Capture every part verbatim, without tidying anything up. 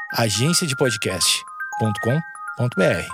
agência de podcast ponto com ponto b r.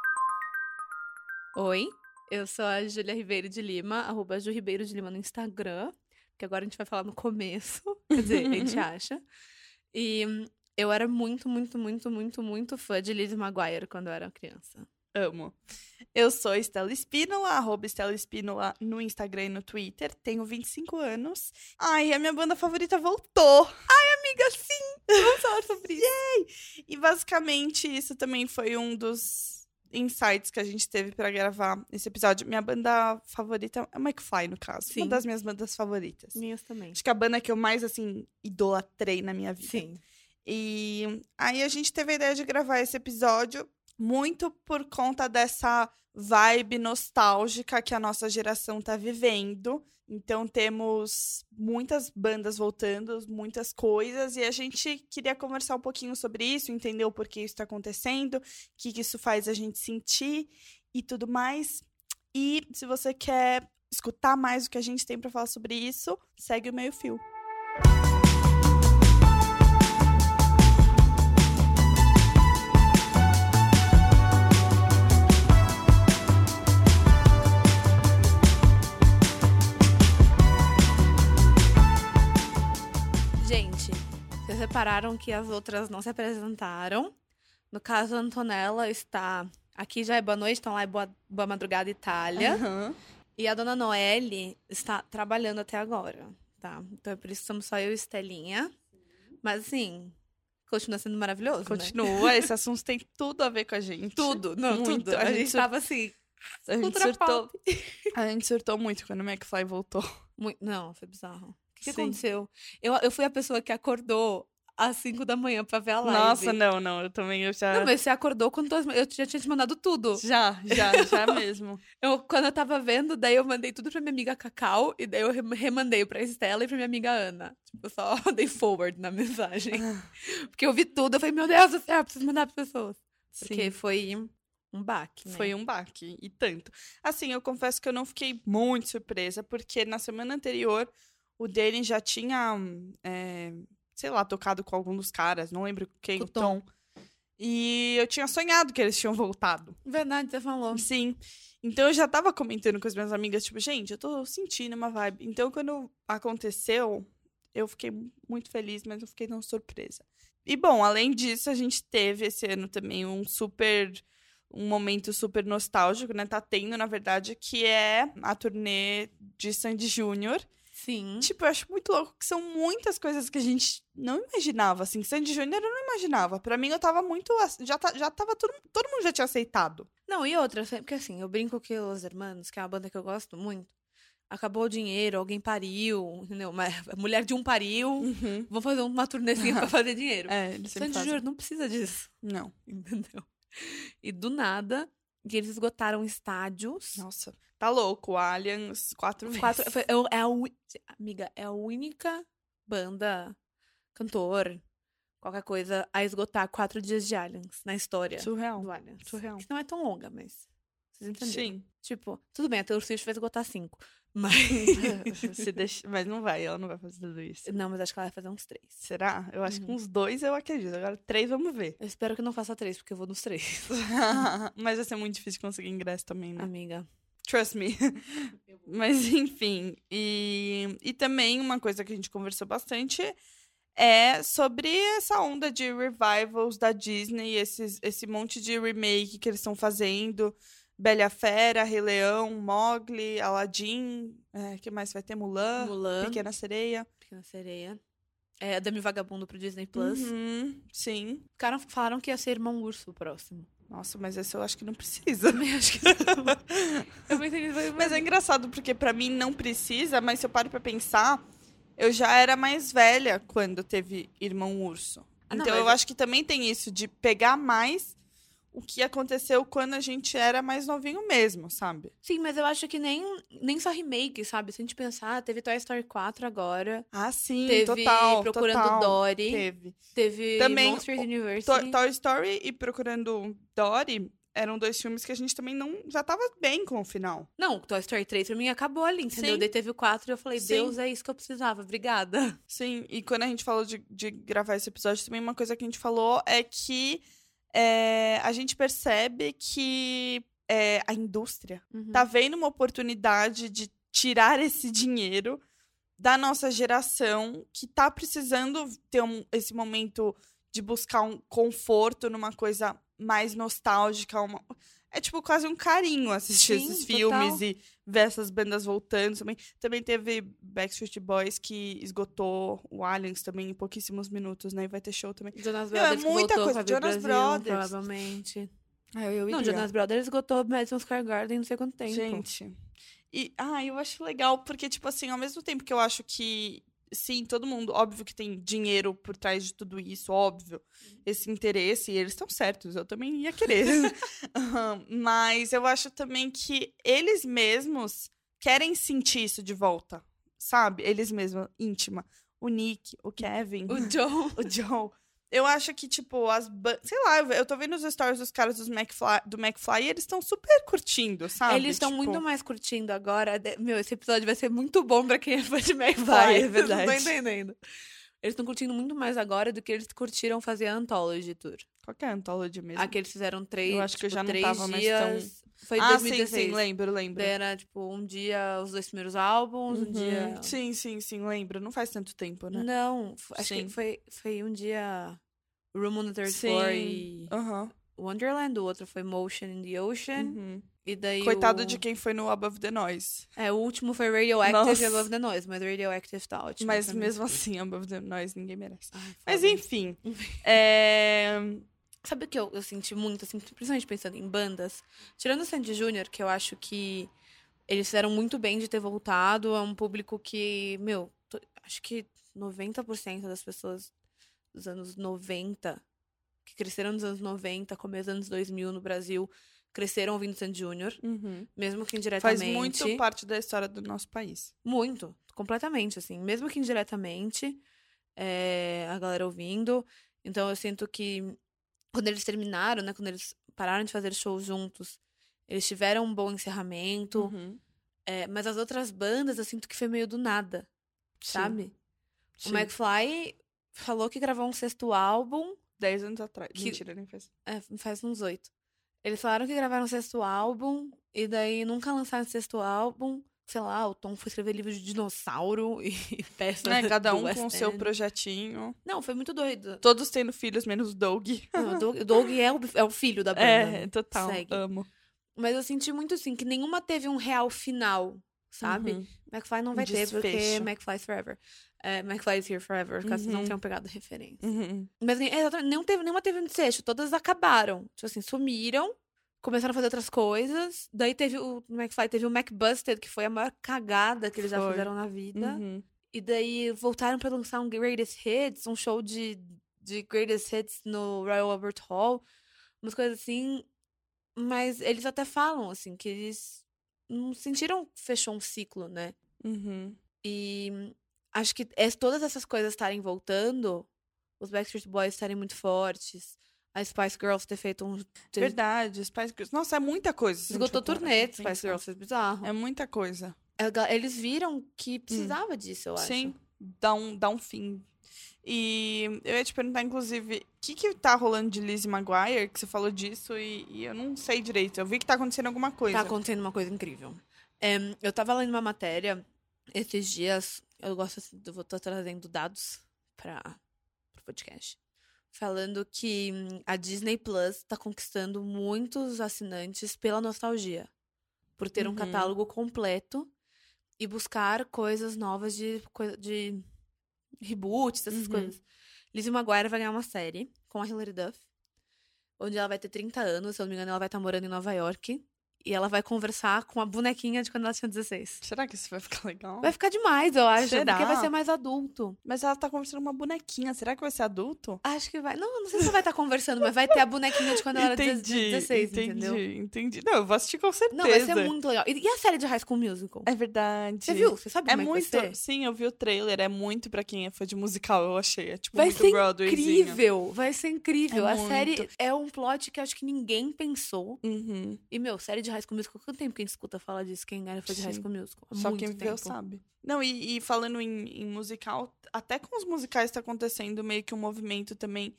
Oi, eu sou a Júlia Ribeiro de Lima, arroba Ju Ribeiro de Lima no Instagram, que agora a gente vai falar no começo, quer dizer, a gente acha. E eu era muito, muito, muito, muito, muito fã de Lizzie Maguire quando eu era criança. Amo. Eu sou Estela Espínola, arroba Estela Espínola no Instagram e no Twitter. Tenho vinte e cinco anos. Ai, a minha banda favorita voltou. Ai, amiga, sim! Vamos falar sobre isso. Yay! E basicamente isso também foi um dos insights que a gente teve pra gravar esse episódio. Minha banda favorita é McFly, no caso. Sim. Uma das minhas bandas favoritas. Minhas também. Acho que a banda que eu mais, assim, idolatrei na minha vida. Sim. E aí a gente teve a ideia de gravar esse episódio muito por conta dessa vibe nostálgica que a nossa geração tá vivendo. Então temos muitas bandas voltando, muitas coisas, e a gente queria conversar um pouquinho sobre isso, entender o porquê isso tá acontecendo, o que, que isso faz a gente sentir e tudo mais. E se você quer escutar mais o que a gente tem pra falar sobre isso, segue o Meio Fio. Gente, vocês repararam que as outras não se apresentaram? No caso, a Antonella está... Aqui já é boa noite, então lá é boa, boa madrugada, Itália. Uhum. E a dona Noelle está trabalhando até agora, tá? Então é por isso que somos só eu e Estelinha. Mas, assim, continua sendo maravilhoso, Continua, né? esse assunto tem tudo a ver com a gente. Tudo, não, Muito. tudo. A, A gente gente sur- tava assim... A gente ultra surtou. pop. A gente surtou muito quando o McFly voltou. Mui- Não, foi bizarro. O que, que Sim. aconteceu? Eu, eu fui a pessoa que acordou às cinco da manhã pra ver a live. Nossa, não, não, eu também, eu já... Não, mas você acordou quando tu- eu já tinha te mandado tudo. Já, já, já mesmo. Eu, quando eu tava vendo, daí eu mandei tudo pra minha amiga Cacau, e daí eu re- remandei pra Estela e pra minha amiga Ana. Tipo, eu só dei forward na mensagem. Porque eu vi tudo, eu falei, meu Deus do céu, eu preciso mandar pras pessoas. Porque Sim, foi um baque, né? foi um baque, e tanto. Assim, eu confesso que eu não fiquei muito surpresa, porque na semana anterior, o Danny já tinha, é, sei lá, tocado com algum dos caras, não lembro quem, Com o o Tom. Tom. E eu tinha sonhado que eles tinham voltado. Verdade, você falou. Sim. Então eu já tava comentando com as minhas amigas, tipo, gente, eu tô sentindo uma vibe. Então quando aconteceu, eu fiquei muito feliz, mas eu fiquei não surpresa. E bom, além disso, a gente teve esse ano também um super, um momento super nostálgico, né? Tá tendo, na verdade, que é a turnê de Sandy Júnior. Sim. Tipo, eu acho muito louco que são muitas coisas que a gente não imaginava, assim. Sandy Júnior eu não imaginava. Pra mim, eu tava muito... Já, tá, já tava... Todo, todo mundo já tinha aceitado. Não, e outra, porque assim, eu brinco que Os Hermanos, que é uma banda que eu gosto muito, acabou o dinheiro, alguém pariu, entendeu? Uma a mulher de um pariu, Uhum. vão fazer uma turnêzinha pra fazer dinheiro. É, eles sempre Sandy fazem. Júnior não precisa disso, Não. entendeu? E do nada, que eles esgotaram estádios. Nossa, tá louco. Aliens, quatro vezes. Quatro, foi- é, é a, uni- amiga, é a única banda, cantor, qualquer coisa, a esgotar quatro dias de Aliens na história Surreal. do Aliens. Surreal. Que não é tão longa, mas vocês entenderam. Sim. Tipo, tudo bem, a Taylor Swift vai esgotar cinco. Mas. Se deixa... Mas não vai, ela não vai fazer tudo isso. Não, mas acho que ela vai fazer uns três. Será? Eu acho que Uhum. uns dois eu acredito. Agora três, vamos ver. Eu espero que não faça três, porque eu vou nos três. Mas vai ser muito difícil conseguir ingresso também, né? Amiga. Trust me. Mas, enfim. E, e também uma coisa que a gente conversou bastante é sobre essa onda de revivals da Disney, esses, esse monte de remake que eles estão fazendo. Bela e a Fera, Rei Leão, Mowgli, Aladdin, é, que mais vai ter? Mulan, Mulan. Pequena Sereia. Pequena Sereia. É, Dami Vagabundo pro Disney Plus. Uhum, sim. Cara, falaram que ia ser Irmão Urso o próximo. Nossa, mas esse eu acho que não precisa. Também acho que não. Eu pensei que foi... Mas é engraçado, porque pra mim não precisa, mas se eu paro pra pensar, eu já era mais velha quando teve Irmão Urso. Ah, não, então mas eu é- acho que também tem isso, de pegar mais o que aconteceu quando a gente era mais novinho mesmo, sabe? Sim, mas eu acho que nem, nem só remake, sabe? Se a gente pensar, teve Toy Story quatro agora. Ah, sim, Teve total, Procurando total. Dory. Teve. Teve Também Monsters o- University. To- Toy Story e Procurando Dory eram dois filmes que a gente também não já tava bem com o final. Não, Toy Story três pra mim acabou ali, entendeu? Sim. Daí teve o quatro e eu falei, Sim. Deus, é isso que eu precisava, obrigada. Sim, e quando a gente falou de, de gravar esse episódio, também uma coisa que a gente falou é que é, a gente percebe que é, a indústria Uhum. tá vendo uma oportunidade de tirar esse dinheiro da nossa geração que tá precisando ter um, esse momento de buscar um conforto numa coisa mais nostálgica. Uma... É tipo quase um carinho assistir Sim, esses total. filmes e ver essas bandas voltando também. Também teve Backstreet Boys que esgotou o Aliens também em pouquíssimos minutos, né? E vai ter show também. Jonas Meu, é Brothers que muita voltou coisa. pra vir Jonas Brasil, Brothers. provavelmente. Ah, eu Não, iria. Jonas Brothers esgotou Madison Square Garden não sei quanto tempo. Gente. E, ah, eu acho legal, porque, tipo assim, ao mesmo tempo que eu acho que, sim, todo mundo, óbvio que tem dinheiro por trás de tudo isso, óbvio, esse interesse, e eles estão certos, eu também ia querer. Uhum, mas eu acho também que eles mesmos querem sentir isso de volta, sabe? Eles mesmos, íntima. O Nick, o Kevin, O John. o Joe. Eu acho que, tipo, as... Ba- sei lá, eu tô vendo os stories dos caras dos McFly, do McFly e eles estão super curtindo, sabe? Eles estão Tipo, muito mais curtindo agora. De- Meu, esse episódio vai ser muito bom pra quem é fã de McFly. Vai, é Vocês verdade. não estão entendendo. Eles estão curtindo muito mais agora do que eles curtiram fazer a Anthology Tour. Qual que é a Anthology mesmo? Aqui eles fizeram três, Eu acho que eu tipo, já não três tava mais dias. Foi em ah, dois sim, mil e dezesseis. sim, lembro, lembro. Daí era, tipo, um dia os dois primeiros álbuns, um Uhum. dia... Sim, sim, sim, lembro. Não faz tanto tempo, né? Não, f- acho Sim. que foi, foi um dia Room on the Third Sim. Floor e Aham. Wonderland, o outro foi Motion in the Ocean. Uhum. E daí Coitado o... de quem foi no Above the Noise. É, o último foi Radioactive Nossa. e Above the Noise, mas Radioactive tá ótimo. Mas pra mim. mesmo assim, Above the Noise ninguém merece. Ai, Mas foda. enfim. é... Sabe o que eu, eu senti muito, assim, principalmente pensando em bandas? Tirando o Sandy Júnior, que eu acho que eles fizeram muito bem de ter voltado. É um público que, meu, to- acho que noventa por cento das pessoas dos anos noventa, que cresceram nos anos noventa, começo dos anos dois mil no Brasil, cresceram ouvindo Sandy Júnior, Uhum. mesmo que Faz indiretamente. muito parte da história do nosso país. Muito, completamente, assim. Mesmo que indiretamente, é, a galera ouvindo. Então, eu sinto que quando eles terminaram, né? Quando eles pararam de fazer shows juntos, eles tiveram um bom encerramento. Uhum. é, mas as outras bandas, eu sinto que foi meio do nada, Sim, sabe? sim. O McFly falou que gravou um sexto álbum, Dez anos atrás. Que- Mentira, nem faz. é, faz uns oito. Eles falaram que gravaram um sexto álbum, e daí nunca lançaram o sexto álbum. Sei lá, o Tom foi escrever livro de dinossauro e peça Né, cada do um West com o seu End. projetinho. Não, foi muito doido. Todos tendo filhos, menos o Doug. Não, o Doug, o Doug é, o, é o filho da banda. É, né? total. Segue. Amo. Mas eu senti muito assim, que nenhuma teve um real final, sabe? Uhum. McFly não Um vai ter, porque desfecho. McFly's Forever. É, McFly's Here Forever, caso vocês não Uhum. tenham pegado referência. Uhum. Mas assim, exatamente, não teve, nenhuma teve um desfecho, todas acabaram. Tipo assim, sumiram, começaram a fazer outras coisas. Daí teve o o McFly, teve o McBusted, que foi a maior cagada que eles já Foi. fizeram na vida. Uhum. E daí voltaram pra lançar um Greatest Hits, um show de, de Greatest Hits no Royal Albert Hall. Umas coisas assim. Mas eles até falam, assim, que eles não sentiram que fechou um ciclo, né? Uhum. E acho que es- todas essas coisas estarem voltando, os Backstreet Boys estarem muito fortes, a Spice Girls ter feito um... ter- Verdade, Spice Girls. Nossa, é muita coisa. se a gente esgotou for parar turnê pra de Spice pensar. Girls, foi bizarro. É muita coisa. É ga- Eles viram que precisava disso, eu acho. Sim, dá um, dá um fim. E eu ia te perguntar, inclusive, o que que tá rolando de Lizzie McGuire, que você falou disso, e, e eu não sei direito. Eu vi que tá acontecendo alguma coisa. Tá acontecendo uma coisa incrível. É, eu tava lendo uma matéria esses dias, eu gosto assim, eu vou tô trazendo dados para o podcast, falando que hum, a Disney Plus tá conquistando muitos assinantes pela nostalgia, por ter um Uhum. catálogo completo e buscar coisas novas de, coi- de reboots, essas Uhum. coisas. Lizzie McGuire vai ganhar uma série com a Hilary Duff, onde ela vai ter trinta anos, se eu não me engano, ela vai estar morando em Nova York. E ela vai conversar com a bonequinha de quando ela tinha dezesseis. Será que isso vai ficar legal? Vai ficar demais, eu acho. Será? Porque vai ser mais adulto. Mas ela tá conversando com uma bonequinha. Será que vai ser adulto? Acho que vai. Não, não sei se vai estar conversando, mas vai ter a bonequinha de quando ela era dezesseis, entendi, entendeu? Entendi. Não, eu vou assistir com certeza. Não, vai ser muito legal. E, e a série de High School Musical? É verdade. Você viu? Você sabe É como é muito. que vai ser? Sim, eu vi o trailer. É muito pra quem é fã de musical, eu achei. É tipo Vai muito ser Broadwayzinho. incrível. Vai ser incrível. É a muito. série é um plot que eu acho que ninguém pensou. Uhum. E, meu, série de High School Musical, quanto tempo que a gente escuta falar disso? Quem era fã de High Sim. School Musical? Há Só muito quem viveu tempo. sabe. Não, e, e falando em, em musical, até com os musicais tá acontecendo meio que um movimento também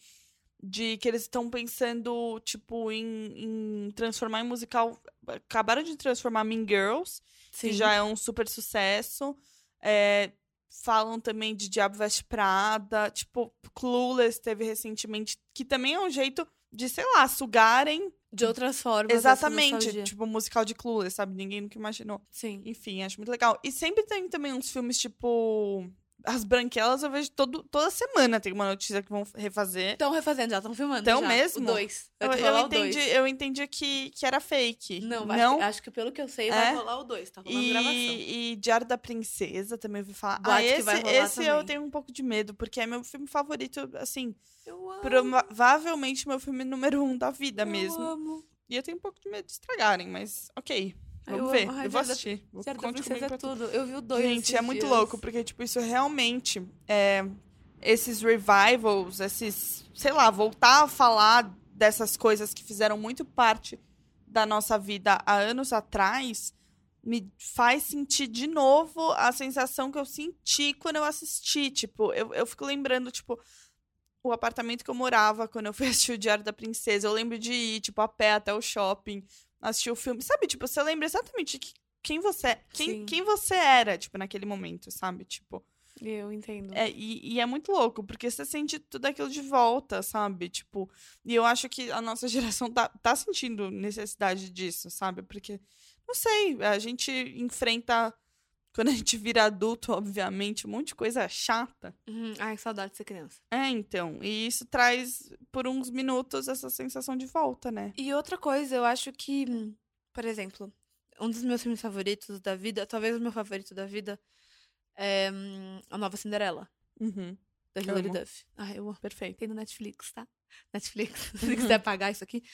de que eles estão pensando, tipo, em, em transformar em musical. Acabaram de transformar Mean Girls, Sim. que já é um super sucesso. É, falam também de Diabo Veste Prada. Tipo, Clueless teve recentemente, que também é um jeito de, sei lá, sugarem. De outras formas. essa Exatamente, nostalgia. tipo, musical de Clueless, sabe? Ninguém nunca imaginou. Sim. Enfim, acho muito legal. E sempre tem também uns filmes, tipo... As Branquelas, eu vejo todo, toda semana tem uma notícia que vão refazer. Estão refazendo, já estão filmando. Tão já. mesmo? O dois. Vai Eu, ter que eu rolar o entendi, dois. eu entendi que, que era fake. Não, acho, Não? Que, acho que pelo que eu sei, É? vai rolar o dois. Tá rolando gravação. E, e Diário da Princesa, também ouvi falar. Boate ah, que esse, vai rolar esse eu também. tenho um pouco de medo, porque é meu filme favorito, assim, Eu amo. provavelmente meu filme número um da vida eu mesmo. amo. E eu tenho um pouco de medo de estragarem, mas ok. Vamos Eu ver. amo. Ai, Eu vou Diário da- assistir. Vou Diário da conte Princesa comigo é pra tudo. Eu vi o dois Gente, esses é muito dias. louco, porque, tipo, isso realmente, é, esses revivals, esses, sei lá, voltar a falar dessas coisas que fizeram muito parte da nossa vida há anos atrás, me faz sentir de novo a sensação que eu senti quando eu assisti. Tipo, eu, eu fico lembrando, tipo, o apartamento que eu morava quando eu fui assistir o Diário da Princesa. Eu lembro de ir, tipo, a pé até o shopping, assistir o filme. Sabe, tipo, você lembra exatamente que- quem você, quem, Sim. quem você era, tipo, naquele momento, sabe? Tipo, Eu entendo. é, e, e é muito louco, porque você sente tudo aquilo de volta, sabe? Tipo, e eu acho que a nossa geração tá, tá sentindo necessidade disso, sabe? Porque, não sei, a gente enfrenta, quando a gente vira adulto, obviamente, um monte de coisa chata. Uhum. Ai, que saudade de ser criança. É, então, e isso traz, por uns minutos, essa sensação de volta, né? E outra coisa, eu acho que, hum, por exemplo, um dos meus filmes favoritos da vida, talvez o meu favorito da vida, é hum, A Nova Cinderela, Uhum, da Hilary Amo. Duff. Ai, eu amo. perfeito. Tem no Netflix, tá? Netflix, se quiser pagar isso aqui.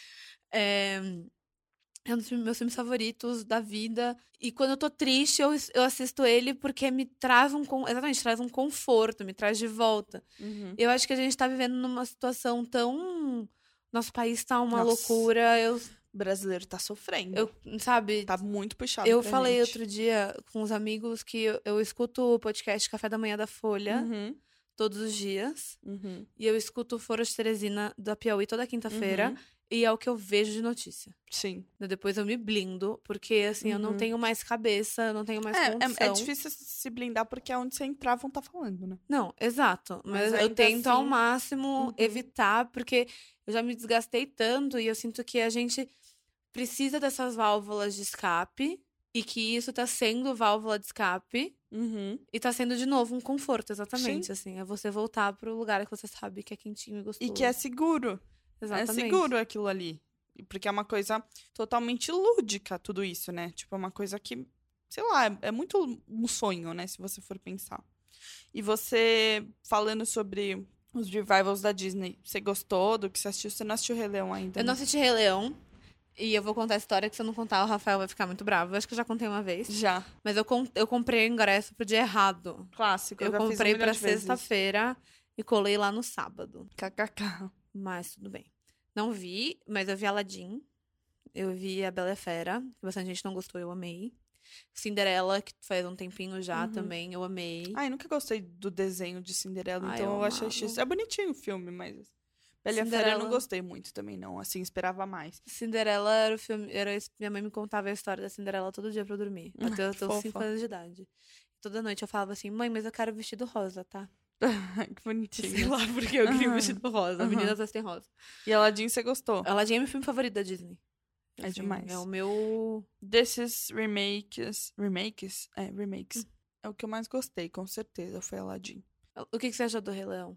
É, é um dos meus filmes favoritos da vida. E quando eu tô triste, eu, eu assisto ele porque me traz um... con- Exatamente, traz um conforto, me traz de volta. Uhum. Eu acho que a gente tá vivendo numa situação tão... Nosso país tá uma Nossa. loucura. Eu, O brasileiro tá sofrendo. eu sabe... Tá muito puxado Eu pra falei gente. outro dia com os amigos que eu, eu escuto o podcast Café da Manhã da Folha Uhum, todos os dias. uhum, E eu escuto o Foro de Teresina da Piauí toda quinta-feira. uhum. E é o que eu vejo de notícia. Sim. Depois eu me blindo, porque assim, eu não Uhum. tenho mais cabeça, eu não tenho mais É, condição. é, é difícil se blindar porque é onde você entrar vão tá falando, né? Não, exato. Mas Mas, eu ainda tento ao assim- máximo Uhum. evitar, porque eu já me desgastei tanto e eu sinto que a gente precisa dessas válvulas de escape e que isso tá sendo válvula de escape Uhum. e tá sendo de novo um conforto, exatamente, assim, é você voltar pro lugar que você sabe que é quentinho e gostoso. E que é seguro. Exatamente. É seguro aquilo ali. Porque é uma coisa totalmente lúdica, tudo isso, né? Tipo, é uma coisa que, sei lá, é, é muito um sonho, né? Se você for pensar. E você, falando sobre os revivals da Disney, você gostou do que você assistiu? Você não assistiu Rei Leão ainda, Eu né? não assisti Rei Leão. E eu vou contar a história que se eu não contar, o Rafael vai ficar muito bravo. Eu acho que eu já contei uma vez. Já. Mas eu, com- eu comprei o ingresso pro dia errado. Clássico. Eu já fiz um comprei milhão pra de vezes. sexta-feira e colei lá no sábado. Kkk. Mas tudo bem. Não vi, mas eu vi Aladdin. Eu vi A Bela e a Fera, que bastante gente não gostou, eu amei. Cinderela, que faz um tempinho já Uhum. também, eu amei. Ai, nunca gostei do desenho de Cinderela, Ai, então eu eu achei amava. X. É bonitinho o filme, mas... Bela e a Fera eu Cinderela. não gostei muito também, não. Assim, esperava mais. Cinderela era o filme. Era, esse- minha mãe me contava a história da Cinderela todo dia pra eu dormir. Ah, Até eu que ter os cinco fofa. anos de idade. Toda noite eu falava assim, mãe, mas eu quero vestido rosa, tá? Que bonitinho. Sei lá porque eu queria um Aham. vestido rosa. Aham. Meninas vestem rosa. E Aladdin, você gostou? Aladdin é meu filme favorito da Disney. É demais. É o meu. Desses remakes... Remakes? É, remakes. É o que eu mais gostei, com certeza, foi Aladdin. O que, que você achou do Rei Leão?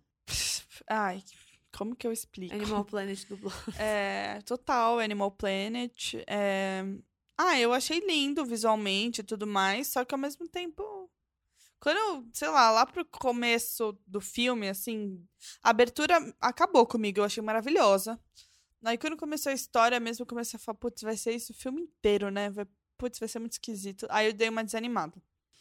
Ai, como que eu explico? Animal Planet dublou. É, total, Animal Planet. É, Ah, eu achei lindo visualmente e tudo mais, só que ao mesmo tempo. Quando eu, sei lá, lá pro começo do filme, assim, a abertura acabou comigo, eu achei maravilhosa. Aí quando começou a história mesmo, eu comecei a falar, putz, vai ser isso o filme inteiro, né? Vai, putz, vai ser muito esquisito. Aí eu dei uma desanimada.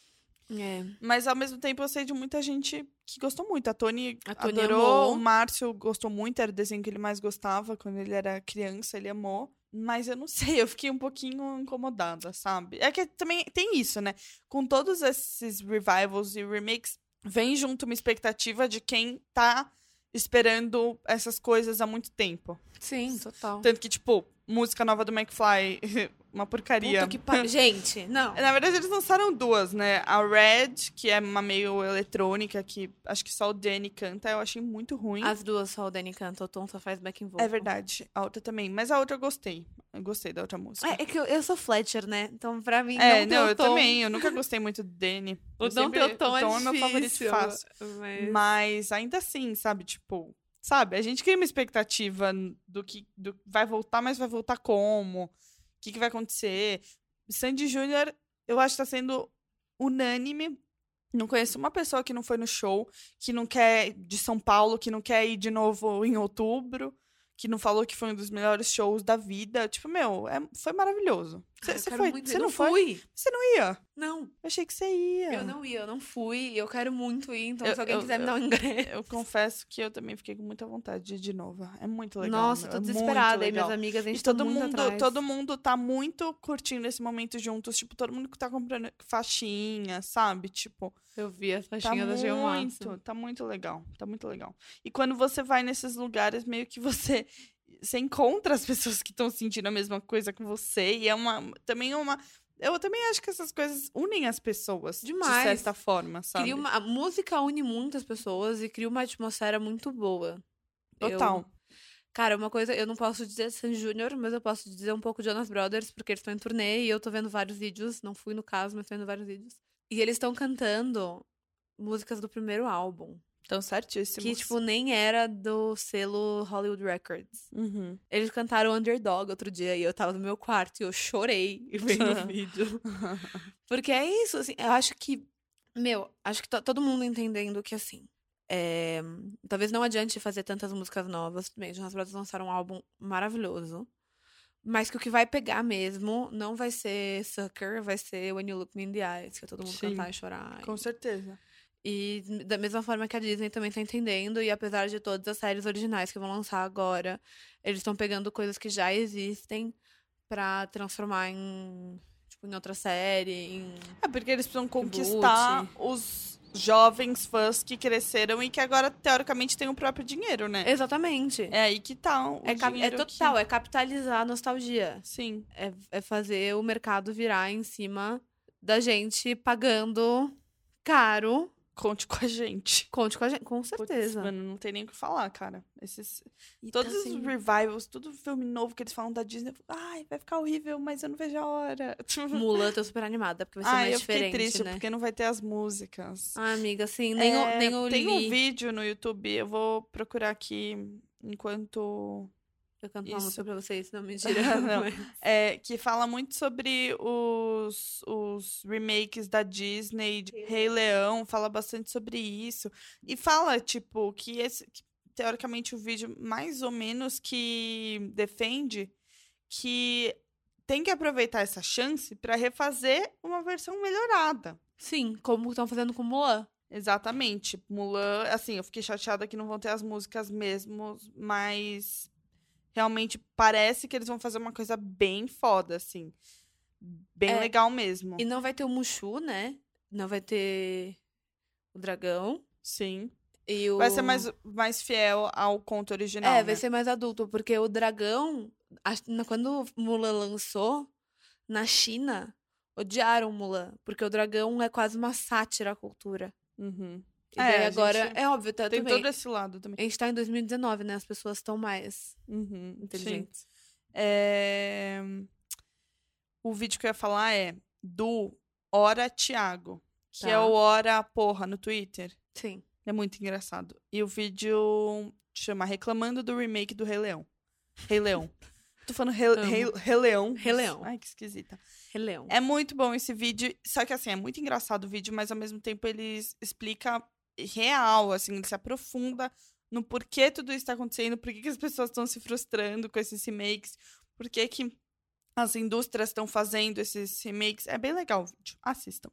É. Mas ao mesmo tempo eu sei de muita gente que gostou muito. A Tony, A Tony adorou, amou. o Márcio gostou muito, era o desenho que ele mais gostava quando ele era criança, ele amou. Mas eu não sei, eu fiquei um pouquinho incomodada, sabe? É que também tem isso, né? Com todos esses revivals e remakes, vem junto uma expectativa de quem tá esperando essas coisas há muito tempo. Sim, total. Tanto que, tipo, música nova do McFly, uma porcaria. Puta que pa... Gente, não. Na verdade, eles lançaram duas, né? A Red, que é uma meio eletrônica, que acho que só o Danny canta, eu achei muito ruim. As duas só o Danny canta, o Tom só faz backing vocal. É verdade, a outra também. Mas a outra eu gostei. Eu gostei da outra música. É, é que eu, eu sou Fletcher, né? Então, pra mim, É, não ter não, o eu Tom... também. Eu nunca gostei muito do Danny. O Eu não sempre- ter o Tom é o Tom é meu favorito difícil, fácil. Mas... Mas ainda assim, sabe? Tipo, sabe? A gente cria uma expectativa do que do, vai voltar, mas vai voltar como? O que, que vai acontecer? Sandy Júnior, eu acho que tá sendo unânime. Não conheço uma pessoa que não foi no show, que não quer de São Paulo, que não quer ir de novo em outubro, que não falou que foi um dos melhores shows da vida. Tipo, meu, é, foi maravilhoso. Ai, eu Você quero foi? muito ir. Você não não foi? fui. Você não ia? Não, Eu achei que você ia. eu não ia, eu não fui. Eu quero muito ir, então Eu- se alguém eu- quiser me eu- dar um ingresso. Eu confesso que eu também fiquei com muita vontade de ir de novo. É muito legal. Nossa, meu, tô é muito desesperada. E legal. minhas amigas, a gente E todo tá muito mundo, atrás. todo mundo tá muito curtindo esse momento juntos. Tipo, todo mundo que tá comprando faixinha, sabe? Tipo, Eu vi a tá faixinha da Geomassa. muito, tá muito legal. Tá muito legal. E quando você vai nesses lugares, meio que você, você encontra as pessoas que estão sentindo a mesma coisa que você. E é uma, também é uma... Eu também acho que essas coisas unem as pessoas. Demais. De certa forma, sabe? Cria uma... A música une muitas pessoas e cria uma atmosfera muito boa. Total. Eu- Cara, uma coisa, eu não posso dizer Sandy Júnior, mas eu posso dizer um pouco Jonas Brothers, porque eles estão em turnê e eu tô vendo vários vídeos. Não fui no caso, mas tô vendo vários vídeos. E eles estão cantando músicas do primeiro álbum. Tão certíssimos. Que, tipo, nem era do selo Hollywood Records. Uhum. Eles cantaram Underdog outro dia e eu tava no meu quarto e eu chorei vendo o vídeo. Porque é isso, assim, eu acho que, meu, acho que tá todo mundo entendendo que, assim, é, talvez não adiante fazer tantas músicas novas. Tudo bem, os Jonas Brothers lançaram um álbum maravilhoso, mas que o que vai pegar mesmo não vai ser Sucker, vai ser When You Look Me in the Eyes, que é todo mundo Sim. cantar e chorar. Com certeza. E da mesma forma que a Disney também tá entendendo, e apesar de todas as séries originais que vão lançar agora, eles estão pegando coisas que já existem pra transformar em, tipo, em outra série, em... É porque eles precisam conquistar os jovens fãs que cresceram e que agora, teoricamente, têm o próprio dinheiro, né? Exatamente. É aí que tá o É, cap- é dinheiro total, que... é capitalizar a nostalgia. Sim. É, é fazer o mercado virar em cima da gente pagando caro. Conte com a gente. Conte com a gente, com Putz, certeza. mano, não tem nem o que falar, cara. Esses... E Todos tá os assim- revivals, todo filme novo que eles falam da Disney, eu fico, ai, vai ficar horrível, mas eu não vejo a hora. Mulan, tô super animada, porque vai ser Ai, mais eu fiquei diferente, triste, né? porque não vai ter as músicas. Ah, amiga, assim, nem, É, o, nem o tem Lili. um vídeo no YouTube, eu vou procurar aqui enquanto... Eu canto uma Isso. música pra vocês, não, mentira. Não. mas- É, que fala muito sobre os, os remakes da Disney, de Rei Leão, fala bastante sobre isso. E fala, tipo, que esse, que, teoricamente, o vídeo mais ou menos que defende que tem que aproveitar essa chance para refazer uma versão melhorada. Sim, como estão fazendo com Mulan. Exatamente. Mulan, assim, eu fiquei chateada que não vão ter as músicas mesmo, mas realmente parece que eles vão fazer uma coisa bem foda, assim. Bem É, legal mesmo. E não vai ter o Mushu, né? Não vai ter o dragão. Sim. E o... Vai ser mais, mais fiel ao conto original, É, né? vai ser mais adulto, porque o dragão, a- na- quando Mulan lançou, na China, odiaram Mulan, porque o dragão é quase uma sátira à cultura. Uhum. E É, daí a agora, gente é óbvio, tá, Tem também. todo esse lado também. A gente tá em dois mil e dezenove, né? As pessoas estão mais Uhum, sim. inteligentes. É... O vídeo que eu ia falar é do Ora Thiago, que Tá. é o Ora Porra no Twitter. Sim. É muito engraçado. E o vídeo chama Reclamando do Remake do Rei Leão. Rei Leão. Tô falando Rei, Amo. Rei, Rei Leão. Rei Leão. Ai, que esquisita. Rei Leão. É muito bom esse vídeo, só que assim, é muito engraçado o vídeo, mas ao mesmo tempo ele explica real, assim, ele se aprofunda no porquê tudo isso tá acontecendo, por que que as pessoas estão se frustrando com esses remakes, por que que as indústrias estão fazendo esses remakes. É bem legal o vídeo, assistam.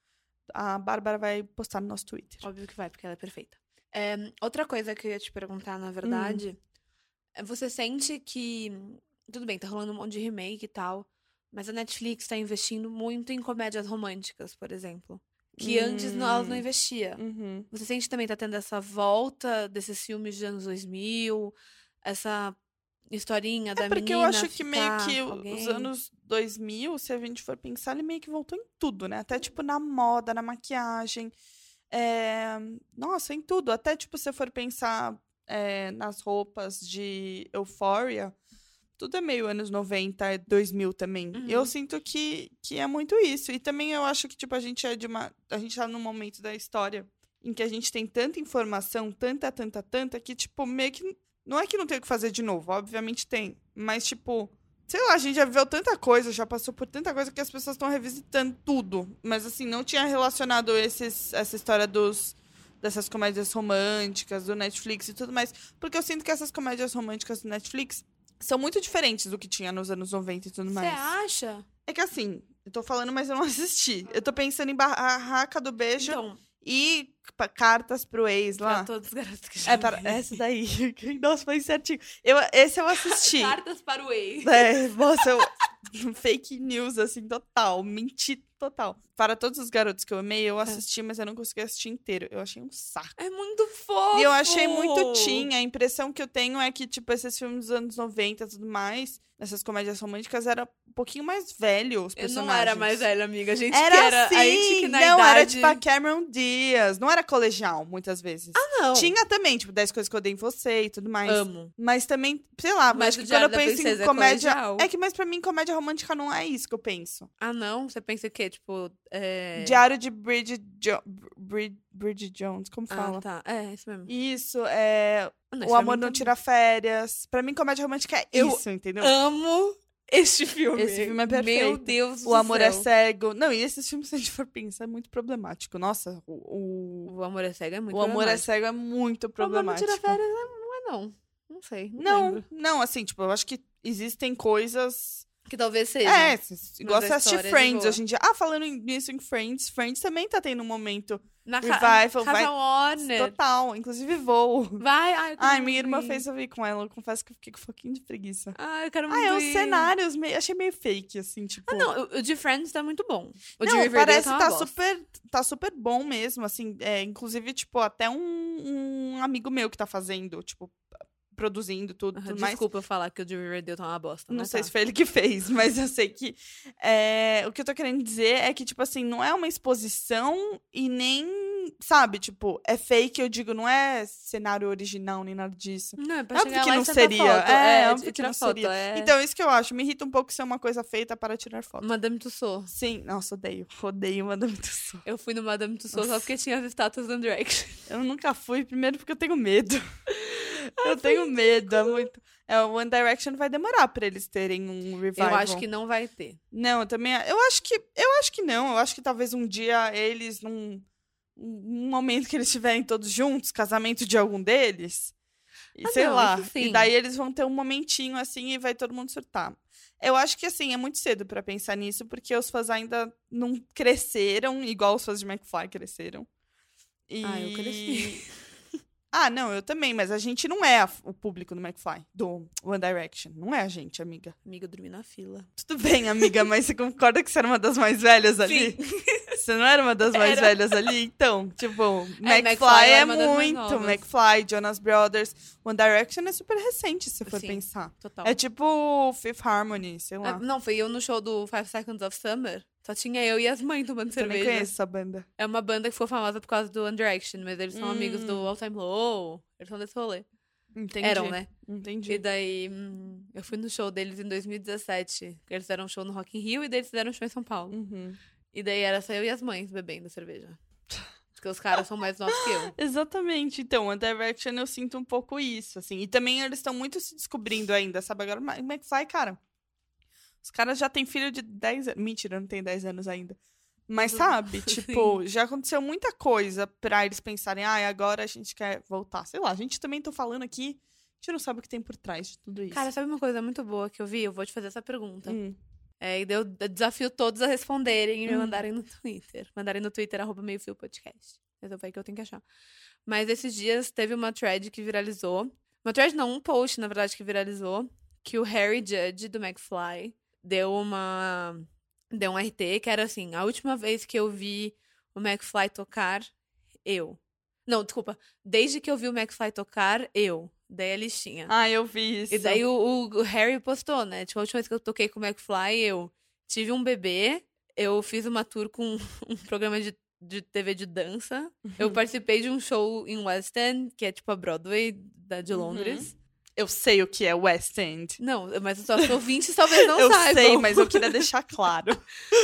A Bárbara vai postar no nosso Twitter. Óbvio que vai, porque ela é perfeita. É, outra coisa que eu ia te perguntar, na verdade, Hum. é você sente que... Tudo bem, tá rolando um monte de remake e tal, mas a Netflix tá investindo muito em comédias românticas, por exemplo. Que antes não, ela não Hum. investia. Uhum. Você sente também tá tendo essa volta desses filmes de anos dois mil, essa historinha da É porque menina eu acho que meio ficar que com os alguém? anos dois mil, se a gente for pensar, ele meio que voltou em tudo, né? Até, tipo, na moda, na maquiagem. é, Nossa, em tudo. Até, tipo, se você for pensar é, nas roupas de Euphoria, tudo é meio anos noventa, dois mil também. Uhum. Eu sinto que, que é muito isso. E também eu acho que, tipo, a gente é de uma... A gente tá num momento da história em que a gente tem tanta informação, tanta, tanta, tanta, que, tipo, meio que... Não é que não tem o que fazer de novo, obviamente tem. Mas, tipo, sei lá, a gente já viveu tanta coisa, já passou por tanta coisa que as pessoas estão revisitando tudo. Mas, assim, não tinha relacionado esses, essa história dos, dessas comédias românticas, do Netflix e tudo mais. Porque eu sinto que essas comédias românticas do Netflix são muito diferentes do que tinha nos anos noventa e tudo Você mais. acha? É que, assim, eu tô falando, mas eu não assisti. Eu tô pensando em Barraca do Beijo Então, e pa- Cartas pro Ex pra lá. todos os garotos que já É, para... viram. essa daí. Nossa, foi certinho. Eu, esse eu assisti. Cartas para o ex. É, nossa, eu... fake news, assim, total. Menti total. Para todos os garotos que eu amei, eu assisti, mas eu não consegui assistir inteiro. Eu achei um saco. É muito fofo! E eu achei muito teen. A impressão que eu tenho é que, tipo, esses filmes dos anos noventa e tudo mais, essas comédias românticas, era um pouquinho mais velho, os Eu personagens. não era mais velha, amiga. A gente Era, que era... assim, a gente que na não, idade... era tipo a Cameron Diaz. Não era colegial, muitas vezes. Ah, não. Tinha também, tipo, dez coisas que eu odeio em você e tudo mais. Amo. Mas também, sei lá, Mas acho o que Diário quando eu da penso Princesa em é comédia. colegial. É que, mas pra mim, comédia romântica não é isso que eu penso. Ah, não? Você pensa o quê? Tipo, é... Diário de Bridget, jo Brid Bridget Jones, como Ah, fala? tá. É, isso mesmo. Isso, é. Ah, não, O isso pra Amor mim Não também. Tira Férias. Pra mim, comédia romântica é Eu isso, entendeu? Amo este filme. Esse filme é perfeito. Meu Deus do O Amor céu. é Cego. Não, e esses filmes, se a gente for pensar, é muito problemático. Nossa, o. o... O Amor é Cego é muito O Amor é problemático. Cego é muito O Amor problemático. Não Tira Férias é- não é, não. Não sei, não, Não, lembro. não, assim, tipo, eu acho que existem coisas. Que talvez seja. É, c- igual Mas você a assistir história é de Friends boa. hoje em dia. Ah, falando nisso em Friends, Friends também tá tendo um momento Na Revival, ca... vai- Casa Warner. total. Inclusive vou. Vai, ai, eu quero Ai, muito minha irmã ir. fez eu ir com ela. Eu confesso que eu fiquei com um pouquinho de preguiça. Ai, eu quero muito Ah, é os ir. cenários, meio, achei meio fake, assim, tipo. Ah, não, o- o de Friends tá muito bom. O de Não, Riverdale parece tá que uma tá bosta. super, tá super bom mesmo, assim. É, inclusive, tipo, até um, um amigo meu que tá fazendo, tipo, produzindo tudo, Aham, tudo mais. Desculpa eu falar que o de Riverdale tá uma bosta. Não mas sei tá. se foi ele que fez, mas eu sei que. é, o que eu tô querendo dizer é que, tipo assim, não é uma exposição e nem. Sabe, tipo, é fake, eu digo, não é cenário original nem nada disso. Não, é pra É óbvio chegar que lá não e sentar seria. foto. É, É, óbvio e que tirar não foto. seria. É... Então, isso que eu acho. Me irrita um pouco ser uma coisa feita para tirar foto. Madame Tussauds. Sim, nossa, odeio. Odeio Madame Tussauds. Eu fui no Madame Tussauds só Nossa. porque tinha as estátuas do One Direction. Eu nunca fui, primeiro porque eu tenho medo. eu tenho medo, é muito. É, o One Direction vai demorar pra eles terem um revival. Eu acho que não vai ter. Não, eu também. Eu acho que. Eu acho que não. Eu acho que talvez um dia eles, num, num momento que eles estiverem todos juntos, casamento de algum deles. E Ah, sei não, lá. isso sim. E daí eles vão ter um momentinho assim e vai todo mundo surtar. Eu acho que assim, é muito cedo pra pensar nisso, porque os fãs ainda não cresceram, igual os fãs de McFly cresceram. E... Ah, eu cresci. Ah, não, eu também, mas a gente não é a- o público do McFly, do One Direction. Não é a gente, amiga. Amiga, eu dormi na fila. Tudo bem, amiga, mas você concorda que você era uma das mais velhas ali? Você não era uma das mais Era. velhas ali? Então, tipo, É, McFly McFly é era uma das mais muito. novas. McFly, Jonas Brothers. One Direction é super recente, se for Sim. pensar. Total. É tipo Fifth Harmony, sei Ah, lá. não, foi eu no show do Five Seconds of Summer. Só tinha eu e as mães tomando Eu nem cerveja. conheço essa banda. É uma banda que ficou famosa por causa do One Direction, mas eles são Hum. amigos do All Time Low. Eles são desse rolê. Entendi. Eram, né? Entendi. E daí, hum, eu fui no show deles em dois mil e dezessete. Eles fizeram um show no Rock in Rio e daí eles fizeram um show em São Paulo. Uhum. E daí era só eu e as mães bebendo cerveja. Porque os caras são mais novos que eu. Exatamente. Então, One Direction eu sinto um pouco isso, assim. E também eles estão muito se descobrindo ainda, sabe? Agora, o McFly, cara... Os caras já têm filho de dez anos. Mentira, não tem dez anos ainda. Mas, sabe? Tipo, já aconteceu muita coisa pra eles pensarem, ah, agora a gente quer voltar. Sei lá, a gente também tá falando aqui, a gente não sabe o que tem por trás de tudo isso. Cara, sabe uma coisa muito boa que eu vi? Eu vou te fazer essa pergunta. Hum. É, e eu desafio todos a responderem e me Hum. mandarem no Twitter. Mandarem no Twitter, arroba meio fio podcast. Essa foi que eu tenho que achar. Mas esses dias teve uma thread que viralizou. Uma thread não, um post, na verdade, que viralizou. Que o Harry Judge, do McFly, deu uma... Deu um R T, que era assim, a última vez que eu vi o McFly tocar, eu. Não, desculpa. Desde que eu vi o McFly tocar, eu. Daí a listinha. Ah, eu vi isso. E daí o, o, o Harry postou, né? Tipo, a última vez que eu toquei com o McFly, eu tive um bebê, eu fiz uma tour com um programa de, de T V de dança, Uhum. eu participei de um show em West End, que é tipo a Broadway da, de Londres. Uhum. Eu sei o que é West End. Não, mas os nossos ouvintes talvez não eu saibam. sei, mas eu queria deixar claro.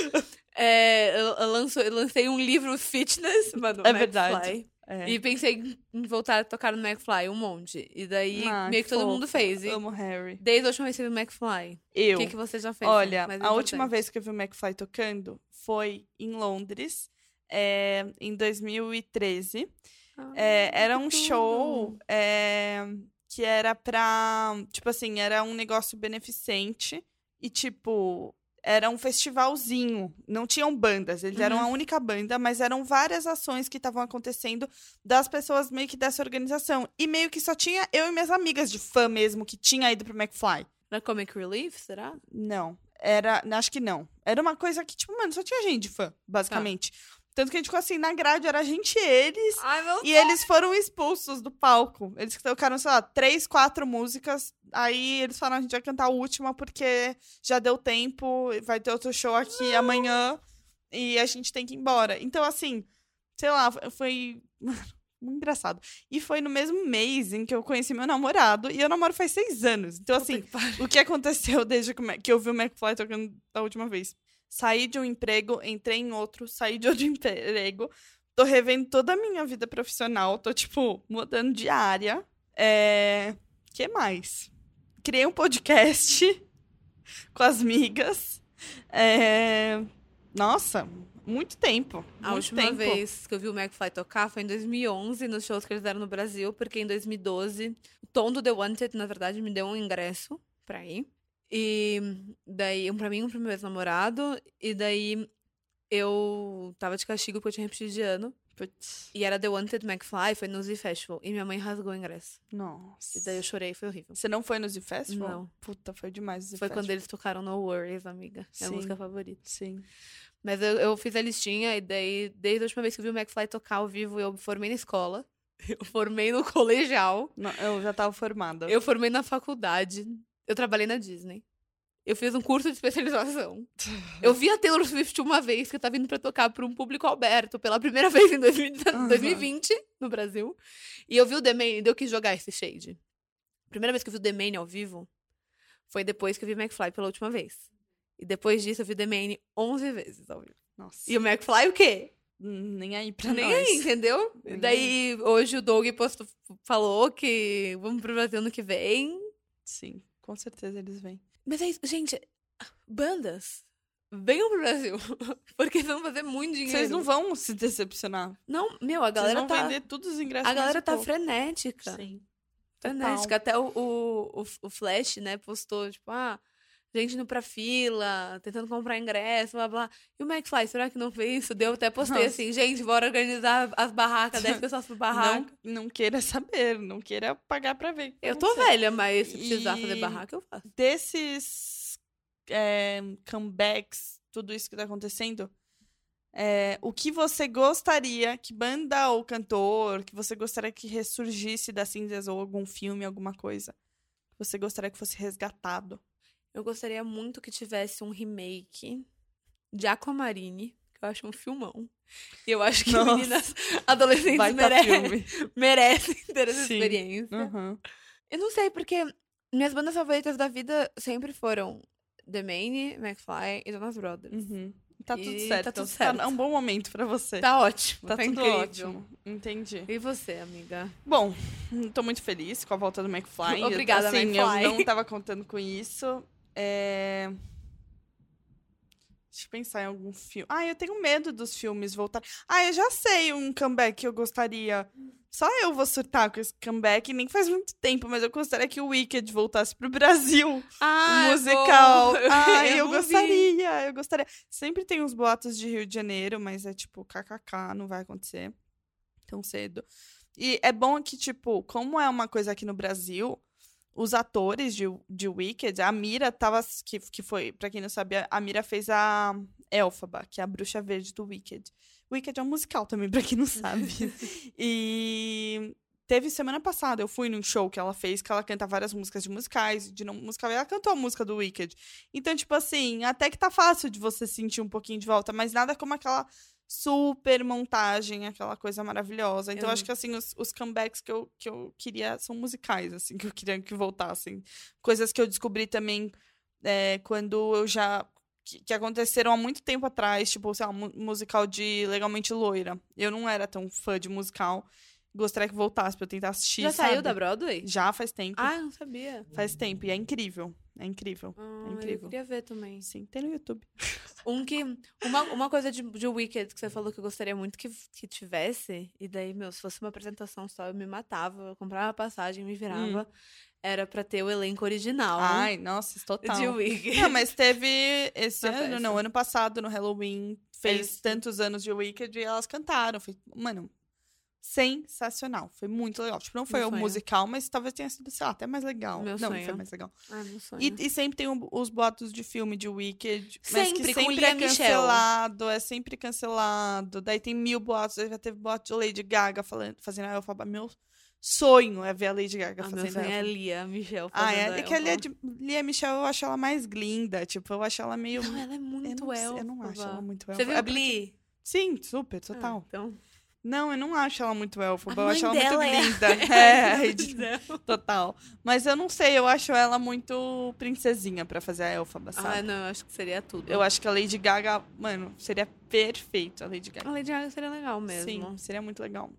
É, eu, eu, lanço, eu lancei um livro fitness, mano, É McFly. verdade. É. E pensei em voltar a tocar no McFly um monte. E daí Ah, meio que todo fofo. mundo fez. E Amo Harry. desde a última vez que você viu o McFly, Eu. o que, que você já fez? Olha, Mais a última importante? vez que eu vi o McFly tocando foi em Londres, é, em dois mil e treze. Ah, É, era um tudo. show é, que era pra... Tipo assim, era um negócio beneficente. E, tipo, era um festivalzinho. Não tinham bandas, eles eram Uhum. a única banda, mas eram várias ações que estavam acontecendo das pessoas meio que dessa organização. E meio que só tinha eu e minhas amigas de fã mesmo que tinha ido pro McFly. Era Comic Relief, será? Não. Era. Acho que não. Era uma coisa que, tipo, mano, só tinha gente de fã, basicamente. Tanto que a gente ficou assim, na grade, era a gente e eles. Ai, meu E eles foram expulsos do palco. Eles tocaram, sei lá, três, quatro músicas. Aí eles falaram, a gente vai cantar a última porque já deu tempo, vai ter outro show aqui amanhã e a gente tem que ir embora. Então, assim, sei lá, foi muito engraçado. E foi no mesmo mês em que eu conheci meu namorado, e eu namoro faz seis anos. Então, assim, o que aconteceu desde que eu vi o McFly tocando da última vez? Saí de um emprego, entrei em outro, saí de outro emprego. Tô revendo toda a minha vida profissional. Tô, tipo, mudando de área. É... que mais? Criei um podcast com as migas. É... Nossa, muito tempo. A muito última tempo. vez que eu vi o McFly tocar foi em dois mil e onze, nos shows que eles deram no Brasil, porque em dois mil e doze, o Tom do The Wanted, na verdade, me deu um ingresso pra ir. E daí, um pra mim, um pro meu ex-namorado. E daí, eu tava de castigo porque eu tinha repetido de ano. Putz. E era The Wanted McFly, foi no Z Festival. E minha mãe rasgou o ingresso. Nossa. E daí eu chorei, foi horrível. Você não foi no Z Festival? Não. Puta, foi demais o Z Foi Festival. quando eles tocaram No Worries, amiga. Minha Sim. música favorita. Sim. Mas eu, eu fiz a listinha e daí, desde a última vez que eu vi o McFly tocar ao vivo, eu me formei na escola. Eu formei no colegial. Não, eu já tava formada. Eu formei na faculdade. Eu trabalhei na Disney. Eu fiz um curso de especialização. Eu vi a Taylor Swift uma vez, que eu tava indo pra tocar pra um público aberto, pela primeira vez em dois mil, Uhum. dois mil e vinte, no Brasil. E eu vi o The Maine, e eu quis jogar esse shade. A primeira vez que eu vi o The Maine ao vivo foi depois que eu vi o McFly pela última vez. E depois disso eu vi o The Maine onze vezes ao vivo. Nossa. E o McFly o quê? Nem aí pra Nem nós. aí, entendeu? Nem Daí hoje o Doug postou, falou que vamos pro Brasil ano que vem. Sim, com certeza eles vêm. Mas é isso, gente, bandas, venham pro Brasil, porque vão fazer muito dinheiro. Vocês não vão se decepcionar. Não, meu, a galera Vocês vão tá... vender todos os ingressos. A galera mais um tá pouco. frenética. Sim. Frenética. Até o, o, o, o Flash, né, postou, tipo, ah, gente indo pra fila, tentando comprar ingresso, blá, blá. E o McFly, será que não fez isso? Deu, até postei Nossa. assim, gente, bora organizar as barracas, dez pessoas por barraca. Não, não queira saber, não queira pagar pra ver. Eu Como tô você- velha, mas se precisar E- fazer barraca, eu faço. Desses é, comebacks, tudo isso que tá acontecendo, é, o que você gostaria, que banda ou cantor, que você gostaria que ressurgisse das cinzas ou algum filme, alguma coisa, que você gostaria que fosse resgatado? Eu gostaria muito que tivesse um remake de Aquamarine, que eu acho um filmão. E eu acho que Nossa. meninas adolescentes Vai tá merecem, filme. merecem ter essa Sim. experiência. Uhum. Eu não sei, porque minhas bandas favoritas da vida sempre foram The Maine, McFly e Jonas Brothers. Uhum. Tá tudo E certo. tá tudo Tá- certo. é um bom momento pra você. Tá ótimo, Tá tá, tudo incrível. ótimo. Entendi. E você, amiga? Bom, tô muito feliz com a volta do McFly. Eu- Obrigada, assim, McFly. Eu não tava contando com isso. É... Deixa eu pensar em algum filme. Ah, eu tenho medo dos filmes voltar. Ah, eu já sei um comeback que eu gostaria. Só eu vou surtar com esse comeback. Nem faz muito tempo, mas eu gostaria que o Wicked voltasse pro Brasil. Ah, O musical. é bom. Ah, eu, não vi. gostaria. Eu gostaria. Sempre tem uns boatos de Rio de Janeiro, mas é tipo, kkk, não vai acontecer tão cedo. E é bom que, tipo, como é uma coisa aqui no Brasil, os atores de, de Wicked, a Mira tava. Que, que foi, pra quem não sabia, a Mira fez a Elphaba, que é a bruxa verde do Wicked. Wicked é um musical também, pra quem não sabe. E teve semana passada, eu fui num show que ela fez, que ela canta várias músicas de musicais, de não musical, e ela cantou a música do Wicked. Então, tipo assim, até que tá fácil de você sentir um pouquinho de volta, mas nada como aquela super montagem, aquela coisa maravilhosa. Então, Eu- acho que, assim, os, os comebacks que eu, que eu queria são musicais, assim, que eu queria que voltassem. Coisas que eu descobri também é, quando eu já... Que, que aconteceram há muito tempo atrás, tipo, sei lá, um musical de Legalmente Loira. Eu não era tão fã de musical. Gostaria que voltasse pra eu tentar assistir, Já sabe? saiu da Broadway? Já faz tempo. Ah, eu não sabia. Faz tempo. E é incrível. É incrível. Ah, É Eu incrível. queria ver também. Sim, tem no YouTube. Um que. Uma, uma coisa de, de Wicked que você falou que eu gostaria muito que, que tivesse, e daí, meu, se fosse uma apresentação só, eu me matava, eu comprava a passagem, me virava. Era pra ter o elenco original Ai, nossa, total. de Wicked. Não, mas teve esse Na ano, festa. não, ano passado, no Halloween, fez Esse. tantos anos de Wicked e elas cantaram. Foi, mano, sensacional. Foi muito legal. Tipo, não foi Meu o sonho. musical, mas talvez tenha sido, sei lá, até mais legal. Meu não, sonho. foi mais legal. Ah, meu sonho. E, e sempre tem o- os boatos de filme de Wicked, mas Sempre, que com sempre Lea é Michele. cancelado, é sempre cancelado. Daí tem mil boatos, já teve boato de Lady Gaga falando, fazendo a Elphaba. Meu sonho é ver a Lady Gaga Ah, meu fazendo a sonho é a Elphaba. Lia Michelle Ah, fazendo é, é que a Elphaba. Lia, de- Lia Michele, eu acho ela mais linda. Tipo, eu acho ela meio... Não, ela é muito eu não, sei, eu Elphaba. não acho ela muito Você Elphaba. viu É porque- Glee? Sim, super, total. Ah, então... Não, eu não acho ela muito Elphaba. A Eu acho mãe ela muito dela é- linda. É, É, de- total. Mas eu não sei, eu acho ela muito princesinha pra fazer a Elphaba, sabe? Ah, não, eu acho que seria tudo. Eu acho que a Lady Gaga, mano, seria perfeito a Lady Gaga. A Lady Gaga seria legal mesmo. Sim, seria muito legal.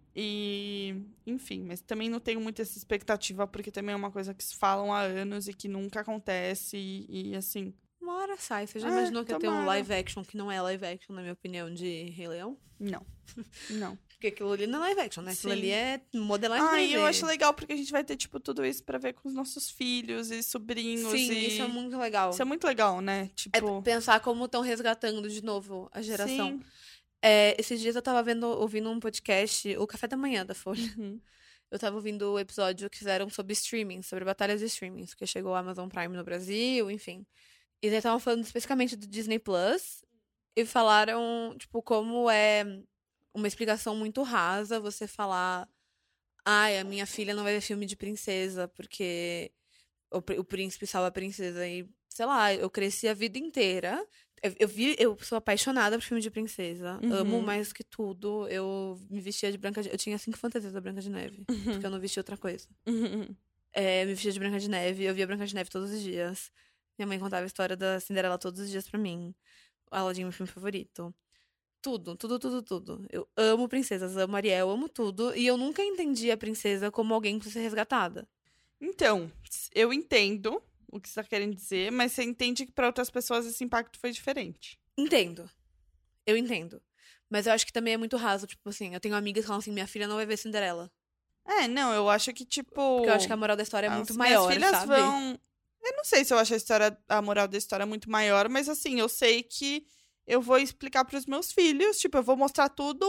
E, enfim, mas também não tenho muita essa expectativa, porque também é uma coisa que se falam há anos e que nunca acontece. E, e, assim, Uma hora sai. Você já Ah, imaginou que ia ter um tomara. live action que não é live action, na minha opinião, de Rei Leão? não. Não. Porque aquilo ali não é live action, né? Aquilo Sim. ali é modelagem Ah, três e D. eu acho legal porque a gente vai ter, tipo, tudo isso pra ver com os nossos filhos e sobrinhos. Sim, e... isso é muito legal. Isso é muito legal, né? É Tipo. pensar como estão resgatando de novo a geração. Sim. É, esses dias eu tava vendo, ouvindo um podcast, o Café da Manhã da Folha. Uhum. Eu tava ouvindo o episódio que fizeram sobre streaming, sobre batalhas de streaming, porque chegou o Amazon Prime no Brasil, enfim. E eles estavam falando especificamente do Disney Plus e falaram, tipo, como é uma explicação muito rasa você falar: ai, a minha filha não vai ver filme de princesa porque o, pr- o príncipe salva a princesa. E, sei lá, eu cresci a vida inteira. Eu, eu vi, eu sou apaixonada por filme de princesa. Uhum. Amo mais que tudo. Eu me vestia de Branca de... Eu tinha cinco fantasias da Branca de Neve, porque eu não vestia outra coisa. Uhum. É, me vestia de Branca de Neve, eu via Branca de Neve todos os dias. Minha mãe contava a história da Cinderela todos os dias pra mim. O Aladdin é meu filme favorito. Tudo, tudo, tudo, tudo. Eu amo princesas, amo Ariel, amo tudo. E eu nunca entendi a princesa como alguém que precisa ser resgatada. Então, eu entendo o que você tá querendo dizer, mas você entende que pra outras pessoas esse impacto foi diferente. Entendo. Eu entendo. Mas eu acho que também é muito raso. Tipo assim, eu tenho amigas que falam assim: minha filha não vai ver Cinderela. É, não, eu acho que, tipo. Porque eu acho que a moral da história é as muito minhas maior, filhas sabe? vão. Eu não sei se eu acho a história, a moral da história muito maior, mas assim, eu sei que eu vou explicar pros meus filhos, tipo, eu vou mostrar tudo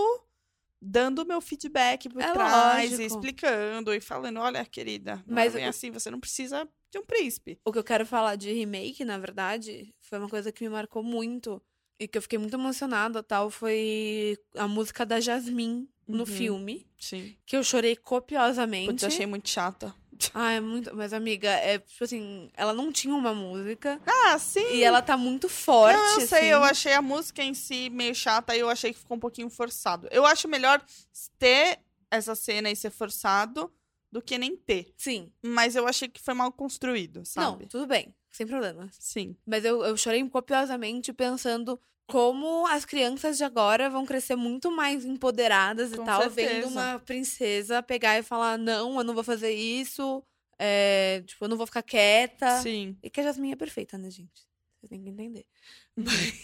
dando meu feedback por É trás, lógico. e explicando e falando, olha, querida, não Mas é bem o- assim, você não precisa de um príncipe. O que eu quero falar de remake, na verdade, foi uma coisa que me marcou muito e que eu fiquei muito emocionada, tal, foi a música da Jasmine no Uhum. filme, Sim. que eu chorei copiosamente. Putz, eu achei muito chata. Ah, é muito, mas amiga, é tipo assim, ela não tinha uma música Ah, sim. e ela tá muito forte, Não, eu sei, assim. eu achei a música em si meio chata e eu achei que ficou um pouquinho forçado. Eu acho melhor ter essa cena e ser forçado do que nem ter. Sim. Mas eu achei que foi mal construído, sabe? Não, tudo bem. Sem problemas. Sim. Mas eu, eu chorei copiosamente pensando como as crianças de agora vão crescer muito mais empoderadas Com e tal, certeza. vendo uma princesa pegar e falar, não, eu não vou fazer isso, é, tipo, eu não vou ficar quieta. Sim. E que a Jasmine é perfeita, né, gente? Vocês têm que entender. Mas...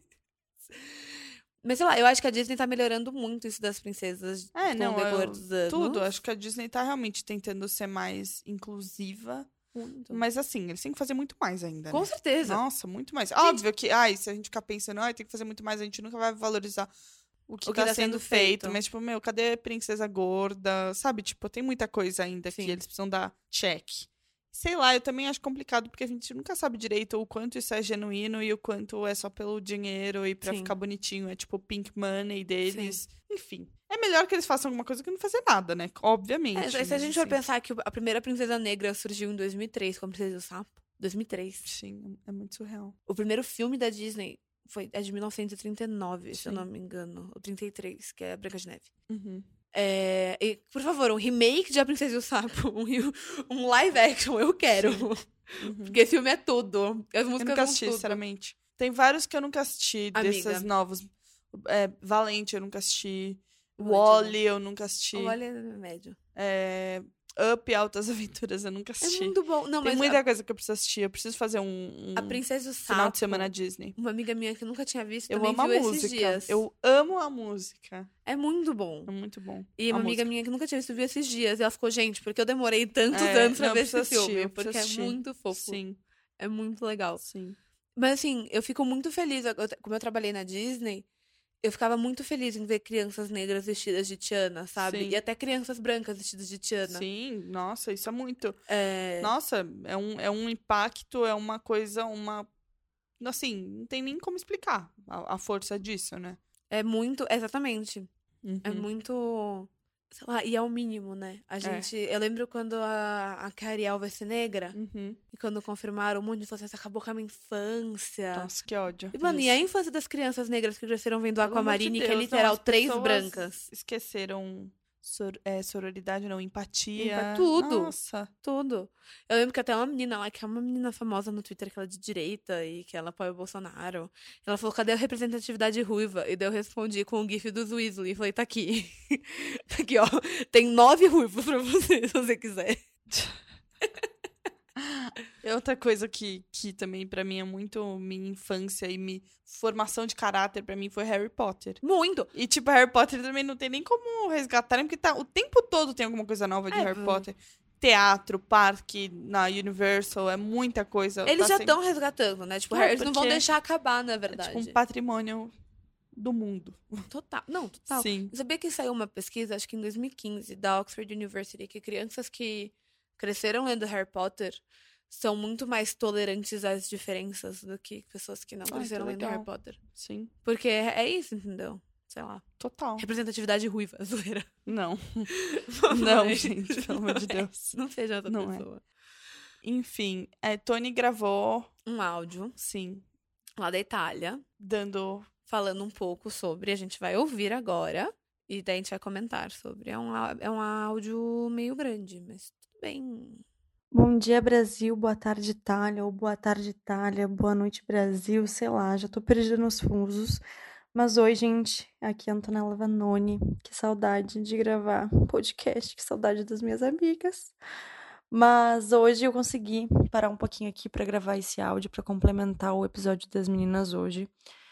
Mas, sei lá, eu acho que a Disney tá melhorando muito isso das princesas É, com não, o decorrer eu- dos anos. tudo. Acho que a Disney tá realmente tentando ser mais inclusiva. Muito. Mas assim, eles têm que fazer muito mais ainda, Com né? certeza. Nossa, muito mais. Óbvio que, ai, se a gente ficar pensando, ai, tem que fazer muito mais, a gente nunca vai valorizar o que, O que tá, tá sendo sendo feito. feito. Mas, tipo, meu, cadê a princesa gorda? Sabe, tipo, tem muita coisa ainda Sim. que eles precisam dar check. Sei lá, eu também acho complicado, porque a gente nunca sabe direito o quanto isso é genuíno e o quanto é só pelo dinheiro e pra Sim. ficar bonitinho. É tipo o pink money deles. Enfim. É melhor que eles façam alguma coisa que não fazer nada, né? Obviamente. É, se a mas, gente for assim, pensar que a primeira princesa negra surgiu em dois mil e três, com a Princesa do Sapo. dois mil e três. Sim, é muito surreal. O primeiro filme da Disney foi, é de mil novecentos e trinta e nove, se eu Sim. não me engano. Ou trinta e três, que é a Branca de Neve. Uhum. É, e, por favor, um remake de A Princesa e o Sapo. Um, ri- um live action, eu quero. Uhum. Porque esse filme é tudo. As Eu músicas nunca são assisti, tudo. sinceramente. Tem vários que eu nunca assisti, Amiga. desses novos. É, Valente, eu nunca assisti. Valente, Wall-E, eu nunca assisti. Olha, é médio. É, Up, Altas Aventuras, eu nunca É assisti. muito bom. Não, Tem mas muita a, coisa que eu preciso assistir. Eu preciso fazer um, um a Princesa e o Sapo. final de semana Disney. Uma amiga minha que eu nunca tinha visto Eu também amo a viu esses música. dias. Eu amo a música. É muito bom. É muito bom. E a uma amiga música. minha que nunca tinha visto viu esses dias. E ela ficou, gente, porque eu demorei tantos É, anos pra não, eu ver esse preciso assistir, filme. eu preciso Porque assistir. é muito fofo. Sim, É muito legal. sim. Mas assim, eu fico muito feliz. eu- Como eu trabalhei na Disney, eu ficava muito feliz em ver crianças negras vestidas de Tiana, sabe? Sim. E até crianças brancas vestidas de Tiana. Sim, nossa, isso é muito. É... Nossa, é um, é um impacto, é uma coisa, uma. Assim, não tem nem como explicar a, a força disso, né? é muito. Exatamente. É Uhum. muito. Sei lá, e é o mínimo, né? A gente. Eu lembro quando a, a Cariel vai ser negra. Uhum. E quando confirmaram, um monte de pessoas acabou com a minha infância. Nossa, que ódio. E, mano, e a disso. infância das crianças negras que cresceram vendo Pelo amor de Aquamarine, que é Deus, não, literal as três pessoas brancas. Esqueceram sor- é, sororidade, não, empatia. Empa- tudo. Nossa. Tudo. Eu lembro que até uma menina lá, que é uma menina famosa no Twitter, que ela é de direita e que ela apoia o Bolsonaro. Ela falou, cadê a representatividade ruiva? E daí eu respondi com o gif dos Weasley. E falei, tá aqui. Tá aqui, ó. Tem nove ruivos pra você, se você quiser. É outra coisa que, que também pra mim é muito minha infância e minha formação de caráter pra mim foi Harry Potter. Muito. E tipo, Harry Potter também não tem nem como resgatar, porque tá, o tempo todo tem alguma coisa nova de É, Harry hum. Potter. Teatro, parque, na Universal, é muita coisa. Eles tá já sempre- estão resgatando, né? Tipo, É, eles não vão porque deixar acabar, na é verdade. tipo um patrimônio do mundo. Total. Não, total. Sim. Eu sabia que saiu uma pesquisa, acho que em dois mil e quinze, da Oxford University, que crianças que cresceram lendo Harry Potter são muito mais tolerantes às diferenças do que pessoas que não que cresceram lendo legal. Harry Potter. Sim, Porque é é isso, entendeu? Sei lá. total. Representatividade ruiva, zoeira. Não, Não, não, é. gente, pelo amor de Deus. Não seja outra Não é. pessoa. Enfim, é, Tony gravou, Um áudio sim, lá da Itália, dando. falando um pouco sobre. A gente vai ouvir agora. E daí a gente vai comentar sobre. É um, á- é um áudio meio grande, mas tudo bem. Bom dia, Brasil. Boa tarde, Itália. Ou boa tarde, Itália. Boa noite, Brasil. Sei lá, já tô perdida nos fusos. Mas oi, gente. Aqui é a Antonella Vanoni. Que saudade de gravar podcast. Que saudade das minhas amigas. Mas hoje eu consegui parar um pouquinho aqui pra gravar esse áudio, pra complementar o episódio das meninas hoje.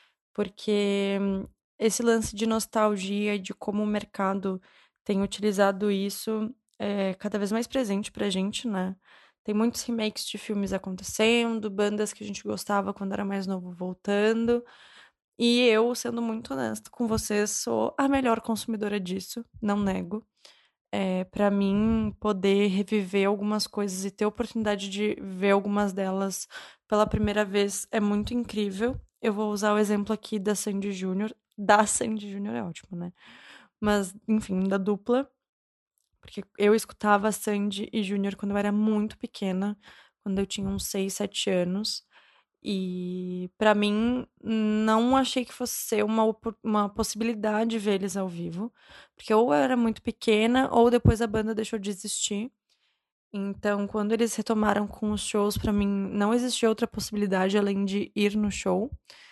Porque hum, esse lance de nostalgia e de como o mercado tem utilizado isso é cada vez mais presente pra gente, né? Tem muitos remakes de filmes acontecendo, bandas que a gente gostava quando era mais novo voltando. E eu, sendo muito honesta com vocês, sou a melhor consumidora disso, não nego. É, para mim, poder reviver algumas coisas e ter a oportunidade de ver algumas delas pela primeira vez é muito incrível. Eu vou usar o exemplo aqui da Sandy Júnior. Da Sandy Júnior é ótimo, né? Mas, enfim, da dupla. Porque eu escutava Sandy e Júnior quando eu era muito pequena, quando eu tinha uns seis, sete anos. E pra mim, não achei que fosse ser uma, opor- uma possibilidade ver eles ao vivo. Porque ou eu era muito pequena, ou depois a banda deixou de existir. Então, quando eles retomaram com os shows, pra mim não existia outra possibilidade além de ir no show.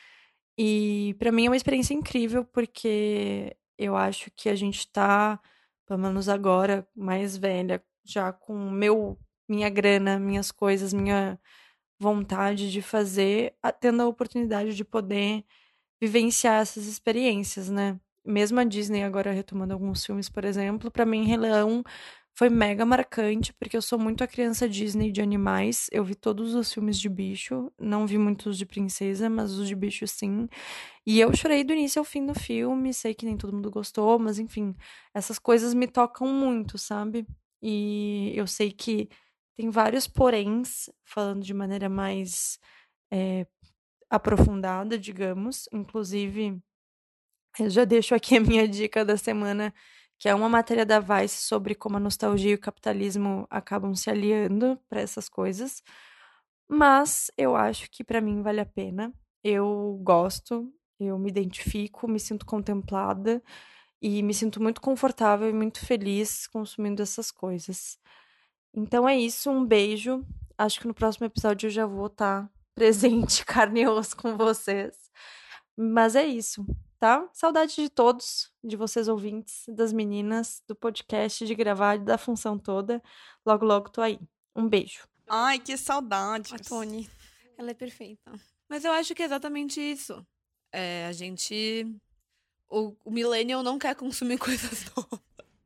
E pra mim é uma experiência incrível, porque eu acho que a gente tá, pelo menos agora, mais velha, já com meu, minha grana, minhas coisas, minha vontade de fazer, a- tendo a oportunidade de poder vivenciar essas experiências, né? Mesmo a Disney agora retomando alguns filmes, por exemplo, pra mim Rei Leão foi mega marcante, porque eu sou muito a criança Disney de animais. Eu vi todos os filmes de bicho, não vi muitos de princesa, mas os de bicho sim. E eu chorei do início ao fim do filme, sei que nem todo mundo gostou, mas enfim, essas coisas me tocam muito, sabe? E eu sei que tem vários poréns, falando de maneira mais é, aprofundada, digamos. Inclusive, eu já deixo aqui a minha dica da semana, que é uma matéria da Vice sobre como a nostalgia e o capitalismo acabam se aliando para essas coisas. Mas eu acho que para mim vale a pena. Eu gosto, eu me identifico, me sinto contemplada e me sinto muito confortável e muito feliz consumindo essas coisas. Então é isso, um beijo. Acho que no próximo episódio eu já vou estar presente, carne e osso com vocês. Mas é isso, tá? Saudade de todos, de vocês ouvintes, das meninas, do podcast, de gravar, da função toda. Logo, logo tô aí. Um beijo. Ai, que saudade. A Tony, ela é perfeita. Mas eu acho que é exatamente isso. É, a gente... O, o millennial não quer consumir coisas novas.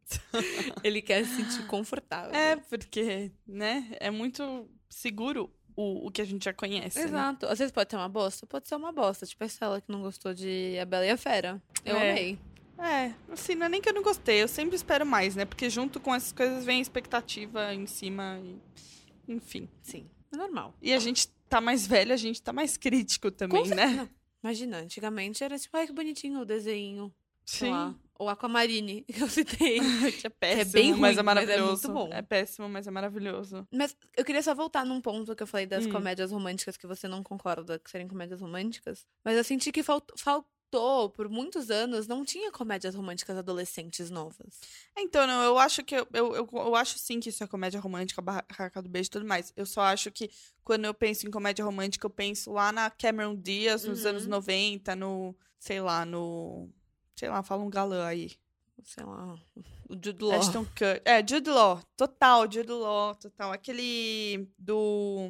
Ele quer se sentir confortável. É, porque, né, é muito seguro o, o que a gente já conhece, né? Exato. Às vezes pode ser uma bosta, pode ser uma bosta. Tipo essa ela que não gostou de A Bela e a Fera. Eu É. amei. É, assim, não é nem que eu não gostei, eu sempre espero mais, né? Porque junto com essas coisas vem a expectativa em cima e... Enfim. Sim, é normal. E a gente tá mais velho, a gente tá mais crítico também, Com né? Não, imagina, antigamente era tipo, ai que bonitinho o desenho. Sei Sim. lá. Ou Aquamarine, que eu citei. Que é péssimo, bem ruim, mas é mas é maravilhoso. muito bom. É péssimo, mas é maravilhoso. Mas eu queria só voltar num ponto que eu falei das Hum. comédias românticas que você não concorda que serem comédias românticas. Mas eu senti que falt- faltou, por muitos anos, não tinha comédias românticas adolescentes novas. Então, não, eu acho que eu, eu, eu, eu acho sim que isso é comédia romântica, Barraca do Beijo e tudo mais. Eu só acho que quando eu penso em comédia romântica, eu penso lá na Cameron Diaz, nos Uhum. anos noventa, no, sei lá, no. Sei lá, fala um galã aí. Sei lá, o Jude Law. Ashton Kutcher. É, Jude Law. Total, Jude Law, total. Aquele do...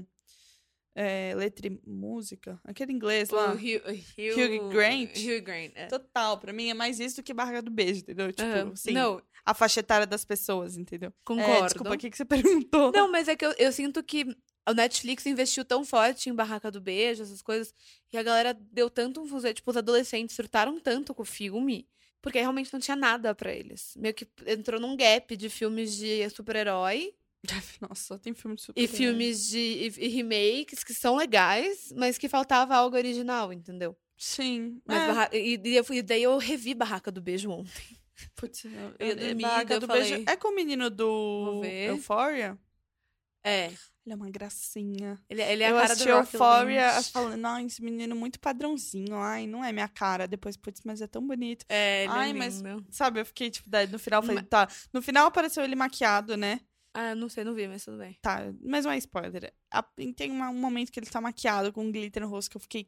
É, letra e música. Aquele inglês O lá. Hugh, Hugh, Hugh Grant? Hugh Grant, é. Total, pra mim é mais isso do que Barraca do Beijo, entendeu? Tipo, Aham. assim, Não, a faixa etária das pessoas, entendeu? concordo. É, desculpa, o que, que você perguntou? Não, mas é que eu, eu sinto que o Netflix investiu tão forte em Barraca do Beijo, essas coisas, que a galera deu tanto um fuzuê, tipo, os adolescentes surtaram tanto com o filme, porque realmente não tinha nada pra eles. Meio que entrou num gap de filmes de super-herói Nossa, só tem filme de super e filmes de e, e remakes que são legais, mas que faltava algo original, entendeu? Sim. Mas é. Barra- e, e eu- e daí eu revi Barraca do Beijo ontem. Putz, eu, Eu ia dormir, Barraca daí eu do falei, Beijo é com o menino do vou ver. Euphoria? É, Ele é uma gracinha. ele, ele é eu a cara assisti do Rock Euphoria Lynch. falando, não, esse menino muito padrãozinho. Ai, não é minha cara. Depois, putz, mas é tão bonito. É, ele Ai, é mas- lindo. Sabe, eu fiquei, tipo, daí no final, eu falei, tá. No final apareceu ele maquiado, né? Ah, eu não sei, não vi, mas tudo bem. Tá, mas não é spoiler. A- Tem uma- um momento que ele tá maquiado com glitter no rosto que eu fiquei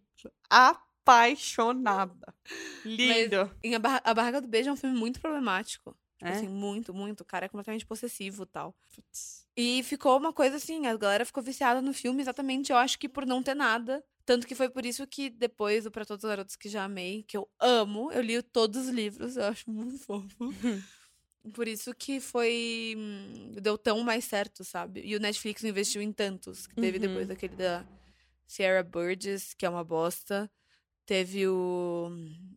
apaixonada. Lindo. Em a, Barra- a Barraca do Beijo é um filme muito problemático. Tipo É? assim, muito, muito. O cara é completamente possessivo e tal. Putz. E ficou uma coisa assim, a galera ficou viciada no filme exatamente, eu acho que por não ter nada. Tanto que foi por isso que depois, o Pra Todos os Garotos que Já Amei, que eu amo, eu li todos os livros, eu acho muito fofo. Por isso que foi... hum, deu tão mais certo, sabe? E o Netflix investiu em tantos. Que teve Uhum. depois aquele da Sierra Burgess, que é uma bosta. Teve o...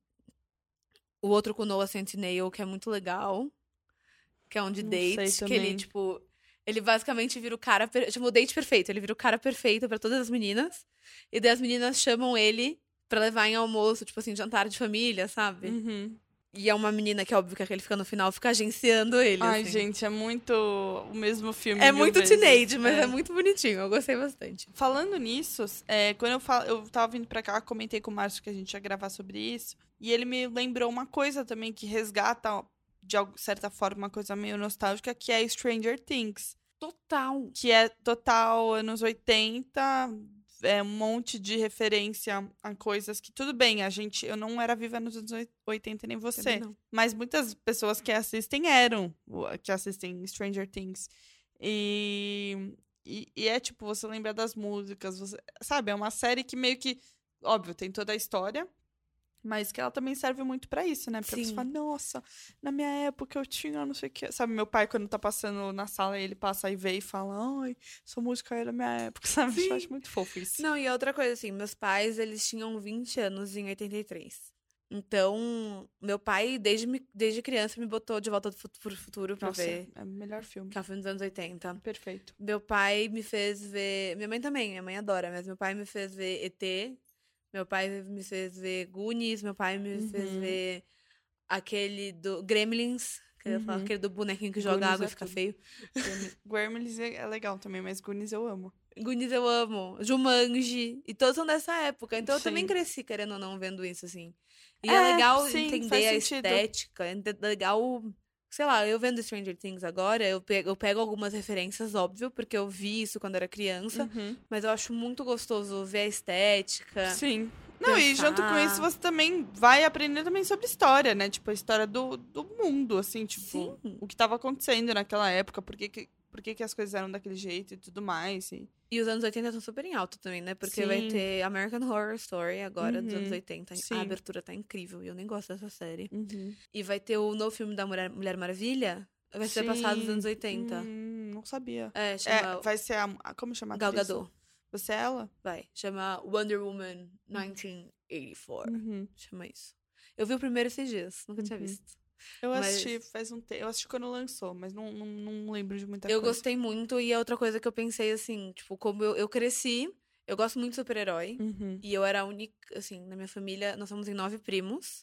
O outro com Noah Centineo, que é muito legal. Que é um de Não date. sei Que ele, também. tipo... Ele basicamente vira o cara... Per... Tipo, o date perfeito. Ele vira o cara perfeito pra todas as meninas. E daí as meninas chamam ele pra levar em almoço, tipo assim, jantar de família, sabe? Uhum. E é uma menina que, óbvio, que ele fica no final, fica agenciando ele, Ai, assim. gente, é muito o mesmo filme. É mil muito vezes. teenage, mas é. É. muito bonitinho. Eu gostei bastante. Falando nisso, é, quando eu, falo, eu tava vindo pra cá, comentei com o Márcio que a gente ia gravar sobre isso. E ele me lembrou uma coisa também que resgata, de alguma certa forma, uma coisa meio nostálgica, que é Stranger Things. Total. Que é total anos oitenta, é um monte de referência a coisas que, tudo bem, a gente, eu não era viva nos anos oitenta nem você, Também não. mas muitas pessoas que assistem eram, que assistem Stranger Things. E, e, e é tipo, você lembra das músicas, você, sabe, é uma série que meio que, óbvio, tem toda a história, mas que ela também serve muito pra isso, né? Pra Sim. você falar, nossa, na minha época eu tinha não sei o que. Sabe, meu pai, quando tá passando na sala, ele passa e vê e fala, ai, essa música era da minha época, sabe? Sim. Eu acho muito fofo isso. Não, e outra coisa, assim, meus pais, eles tinham vinte anos em oitenta e três. Então, meu pai, desde, me- desde criança, me botou de volta pro futuro pra Nossa, ver. é o melhor filme. Que é um filme dos anos oitenta. Perfeito. Meu pai me fez ver. Minha mãe também, minha mãe adora, mas meu pai me fez ver E T. Meu pai me fez ver Goonies. Meu pai me fez Uhum. ver aquele do Gremlins. Que eu ia falar, Uhum. aquele do bonequinho que joga Goonies água é e fica tudo. feio. Gremlins é é legal também, mas Goonies eu amo. Goonies eu amo. Jumanji. E todos são dessa época. Então eu também Sim. cresci, querendo ou não, vendo isso, assim. E é, É, legal sim, entender faz a sentido. estética. É legal. Sei lá, eu vendo Stranger Things agora, eu pego, eu pego algumas referências, óbvio, porque eu vi isso quando era criança. Uhum. Mas eu acho muito gostoso ver a estética. Sim. Não, e junto com pensar. isso você também vai aprender também sobre história, né? Tipo, a história do, do mundo, assim, tipo, Sim. o que tava acontecendo naquela época, por que, que, por que, que as coisas eram daquele jeito e tudo mais. E... E os anos oitenta estão super em alta também, né? Porque Sim. vai ter American Horror Story agora, dos Uhum. anos oitenta. Sim. A abertura tá incrível e eu nem gosto dessa série. Uhum. E vai ter o novo filme da Mulher, Mulher Maravilha. Vai ser Sim. passado nos anos oitenta. Hum, não sabia. É, É, chama vai ser a. a- Como chama a Gal atriz? Gadot. Você é ela? Vai. Chama Wonder Woman nineteen eighty-four. Uhum. Chama isso. Eu vi o primeiro esses dias, nunca tinha Uhum. visto. Eu Mas- assisti faz um tempo. Eu assisti quando lançou, mas não, não, não lembro de muita Eu coisa. gostei muito e é outra coisa que eu pensei assim, tipo, como eu, eu cresci, eu gosto muito de super-herói. Uhum. E eu era a única, assim, na minha família, nós somos em nove primos.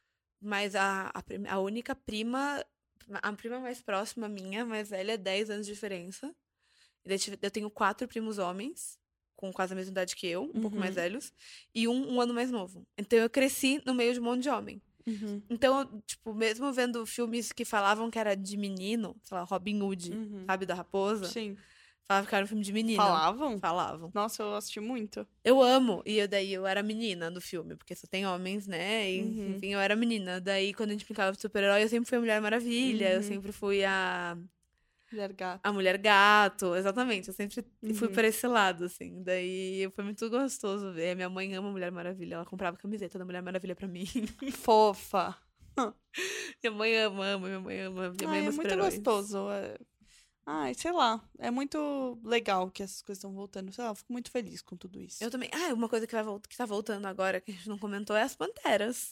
Mas a, a, prim- a única prima, a prima mais próxima minha, mais velha, é dez anos de diferença. E daí tive- eu tenho quatro primos homens, com quase a mesma idade que eu, um pouco Uhum. mais velhos, e um um ano mais novo. Então eu cresci no meio de um monte de homem. Uhum. Então, eu, tipo, mesmo vendo filmes que falavam que era de menino, sei lá, Robin Hood, Uhum. sabe, da Raposa, Sim. falava que era um filme de menino. Falavam? Falavam. Nossa, eu assisti muito. Eu amo. E eu, daí eu era menina do filme, porque só tem homens, né? E, Uhum. enfim, eu era menina. Daí, quando a gente brincava de super-herói, eu sempre fui a Mulher Maravilha, eu Uhum. sempre fui a, Mulher Gato. a Mulher Gato. Exatamente, eu sempre fui Uhum. para esse lado, assim. Daí foi muito gostoso ver. Minha mãe ama a Mulher Maravilha, ela comprava camiseta da Mulher Maravilha pra mim. Fofa. Minha mãe ama, ama, minha mãe ama. Minha mãe Ai, ama é muito super-heróis. gostoso. É... Ai, sei lá. É muito legal que essas coisas estão voltando. Sei lá, eu fico muito feliz com tudo isso. Eu também. Ah, uma coisa que, vai, vol- que tá voltando agora, que a gente não comentou, é as Panteras.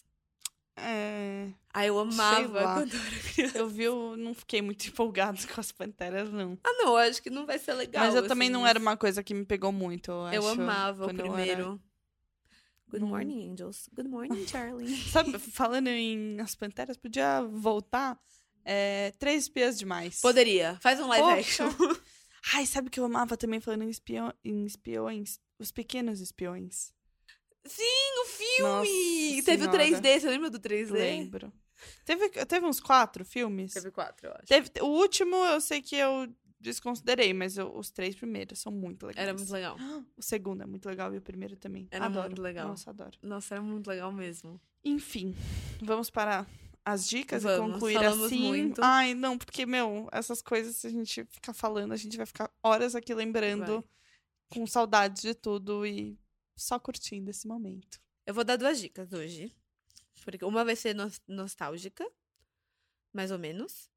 É... Ah, eu amava lá. quando eu era criança. Eu vi, eu não fiquei muito empolgada com as Panteras, não. Ah, não, acho que não vai ser legal. Mas eu também assim, não era uma coisa que me pegou muito, eu, Eu acho, amava o quando eu era- primeiro. Good Não- morning, Angels. Good morning, Charlie. Sabe, falando em As Panteras, podia voltar é, Três Espiãs Demais. Poderia. Faz um live Poxa. action. Ai, sabe o que eu amava também falando em, espião, em espiões? Os Pequenos Espiões. Sim, o filme! Nossa Teve o Senhora. três D, você lembra do três D? Lembro. Teve, teve uns quatro filmes? Teve quatro, eu acho. Teve- o último eu sei que eu desconsiderei, mas eu- os três primeiros são muito legais. Era muito legal. O segundo é muito legal e o primeiro também. Era adoro. muito legal. Nossa, adoro. Nossa, era muito legal mesmo. Enfim, vamos para as dicas e Vamos, concluir falamos assim. muito. Ai, não, porque, meu, essas coisas, se a gente ficar falando, a gente vai ficar horas aqui lembrando, Vai. com saudades de tudo e só curtindo esse momento. Eu vou dar duas dicas hoje. Porque uma vai ser nos- nostálgica, mais ou menos.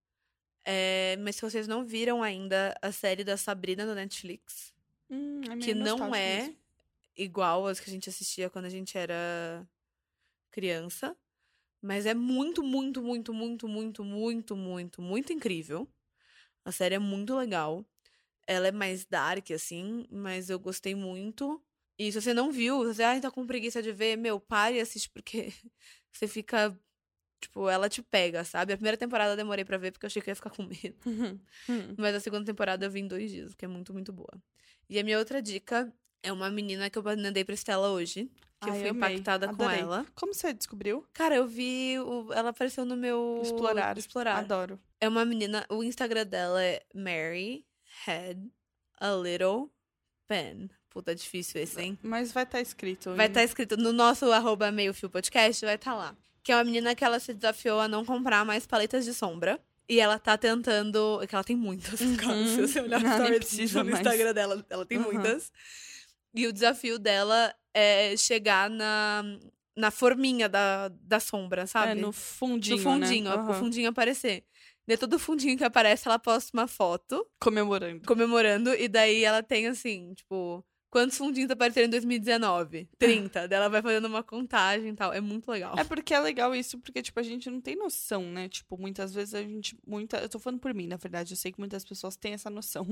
É, mas se vocês não viram ainda a série da Sabrina no Netflix, Hum, é meio que não nostálgico é mesmo. igual às que a gente assistia quando a gente era criança, mas é muito, muito, muito, muito, muito, muito, muito, muito incrível. A série é muito legal. Ela é mais dark, assim, mas eu gostei muito. E se você não viu, você ah, tá com preguiça de ver, meu, pare e assiste, porque você fica Tipo, ela te pega, sabe? A primeira temporada eu demorei pra ver porque eu achei que eu ia ficar com medo. Hum. Mas a segunda temporada eu vi em dois dias, que é muito, muito boa. E a minha outra dica é uma menina que eu mandei pra Estela hoje. Que eu Ai, fui amei. impactada com Adorei. ela. Como você descobriu? Cara, eu vi. o- Ela apareceu no meu. Explorar. Explorar. Adoro. É uma menina. O Instagram dela é Mary Had a Little Pen. Puta, difícil esse, hein? Mas vai estar escrito. Vai em- estar escrito no nosso arroba meio fio podcast, vai estar lá. Que é uma menina que ela se desafiou a não comprar mais paletas de sombra. E ela tá tentando. Que ela tem muitas, Uhum. cara. Se você olhar Ela no nem stories precisa no mais. Instagram dela, ela tem Uhum. muitas. E o desafio dela é chegar na, na forminha da, da sombra, sabe? É, no fundinho, No fundinho, né? ó, o Aham. fundinho aparecer. De todo fundinho que aparece, ela posta uma foto Comemorando. comemorando. E daí ela tem assim, tipo, quantos fundinhos apareceram em dois mil e dezenove? trinta. Daí ela vai fazendo uma contagem e tal. É muito legal. É porque é legal isso, porque, tipo, a gente não tem noção, né? Tipo, muitas vezes a gente. Muita... Eu tô falando por mim, na verdade. Eu sei que muitas pessoas têm essa noção.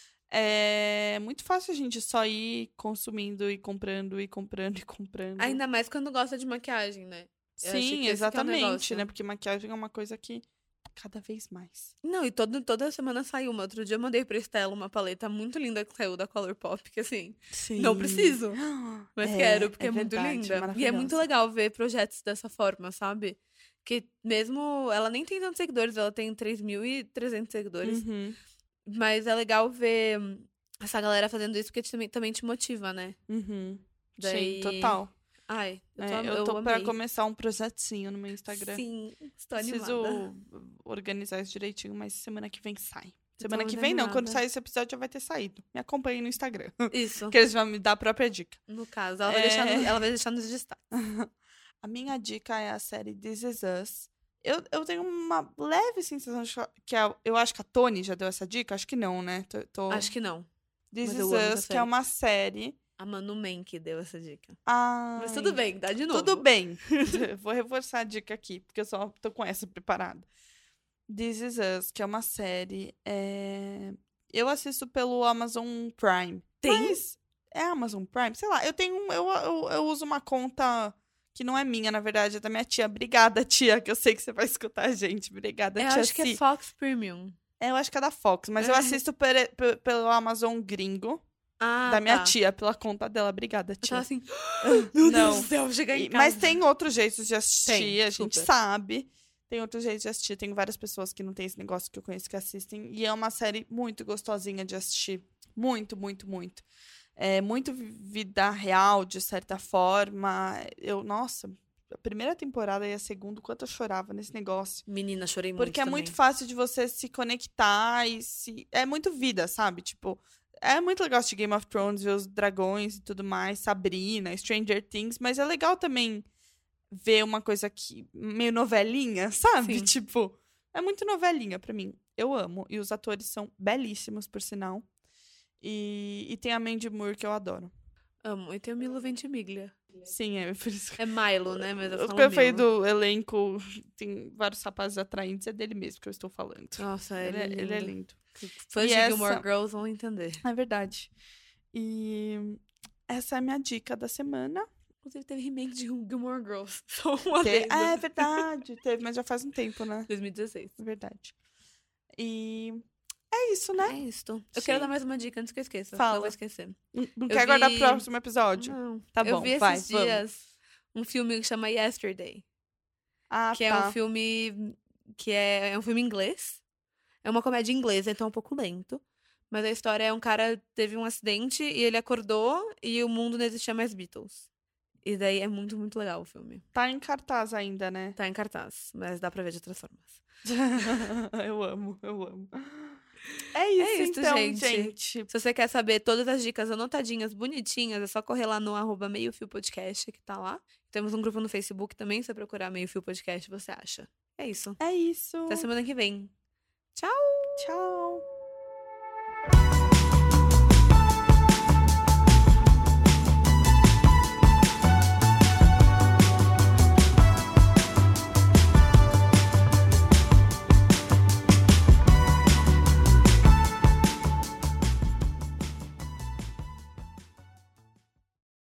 É muito fácil a gente só ir consumindo e comprando e comprando e comprando. Ainda mais quando gosta de maquiagem, né? Eu acho que esse Sim, que é o exatamente, negócio. né? Porque maquiagem é uma coisa que cada vez mais. Não, e todo, toda semana sai uma. Outro dia eu mandei pra Estela uma paleta muito linda que saiu da Colourpop, que assim, Sim. não preciso. Mas É, quero, porque é, é muito verdade, linda. E é maravilhosa. muito legal ver projetos dessa forma, sabe? Que mesmo. Ela nem tem tantos seguidores, ela tem três mil e trezentos seguidores. Uhum, Mas é legal ver hum, essa galera fazendo isso, porque te- também, também te motiva, né? uhum. Daí- Sim, total. Ai, eu É, tô, eu eu tô pra amei. começar um projetinho no meu Instagram. Sim, estou Preciso animada. organizar isso direitinho, mas semana que vem sai. Eu Semana tô que vem não, quando animada. sair esse episódio já vai ter saído. Me acompanhe no Instagram, Isso, que eles vão me dar a própria dica. no caso. Ela vai, É. deixar, no- ela vai deixar nos destaques. A minha dica é a série This Is Us. Eu, eu tenho uma leve sensação de que a, eu acho que a Tony já deu essa dica. Acho que não, né? Tô, tô- Acho que não. This mas Is eu amo essa Us, que série. é uma série. A Manu Men que deu essa dica. Ai, Mas tudo bem, dá de novo. Tudo bem. Vou reforçar a dica aqui, porque eu só tô com essa preparada. This Is Us, que é uma série. é, Eu assisto pelo Amazon Prime. Tem? Mas é Amazon Prime? Sei lá, eu tenho. um- Eu, eu, eu uso uma conta que não é minha, na verdade, é da minha tia. Obrigada, tia, que eu sei que você vai escutar a gente. Obrigada, Eu tia. acho que é Si. Fox Premium. É, eu acho que é da Fox, mas eu É. assisto pere- pe- pelo Amazon gringo, Ah, da minha tá. tia, pela conta dela. Obrigada, Eu tia. tava assim, meu Não. Deus do céu, vou chegar em E- casa. Mas tem outros jeitos de assistir, Tem, a gente super. sabe. Tem outros jeitos de assistir. Tem várias pessoas que não tem esse negócio que eu conheço que assistem. E é uma série muito gostosinha de assistir. Muito, muito, muito. É muito vi- vida real, de certa forma. Eu, nossa, a primeira temporada e a segunda, o quanto eu chorava nesse negócio. Menina, chorei muito Porque é muito também. fácil de você se conectar e se. É muito vida, sabe? Tipo, é muito legal assistir Game of Thrones, ver os dragões e tudo mais, Sabrina, Stranger Things, mas é legal também ver uma coisa que. Meio novelinha, sabe? Sim. Tipo, é muito novelinha pra mim. Eu amo. E os atores são belíssimos, por sinal. E, e tem a Mandy Moore, que eu adoro. Amo. E tem o Milo Ventimiglia. Sim, é por isso que. É Milo, né? Mas eu Os falo que eu falei Milo. do elenco, tem vários rapazes atraentes, é dele mesmo que eu estou falando. Nossa, Ele, ele, é, é ele é lindo. lindo. Fãs E de essa- Gilmore Girls vão entender. É verdade. E essa é a minha dica da semana. Inclusive, teve remake de Gilmore Girls. Só um Te- adendo. Ah, é verdade. Teve, mas já faz um tempo, né? dois mil e dezesseis. É verdade. E é isso, né? É isso. Eu Sim. quero dar mais uma dica antes que eu esqueça. Fala. Eu vou esquecer. Não não Eu quer guardar vi- pro próximo episódio? Não. Tá eu bom, vi vai, esses vamos. dias um filme que chama Yesterday. Ah, Que é tá. um filme que é, é um filme inglês. É uma comédia inglesa, então é um pouco lento. Mas a história é um cara teve um acidente e ele acordou e o mundo não existia mais Beatles. E daí é muito, muito legal o filme. Tá em cartaz ainda, né? Tá em cartaz, mas dá pra ver de outras formas. eu amo, eu amo. É isso, É isso, então, gente. gente. Se você quer saber todas as dicas anotadinhas, bonitinhas, é só correr lá no arroba Meio Fio Podcast, que tá lá. Temos um grupo no Facebook também, se você procurar Meio Fio Podcast, você acha. É isso. É isso. Até semana que vem. Tchau.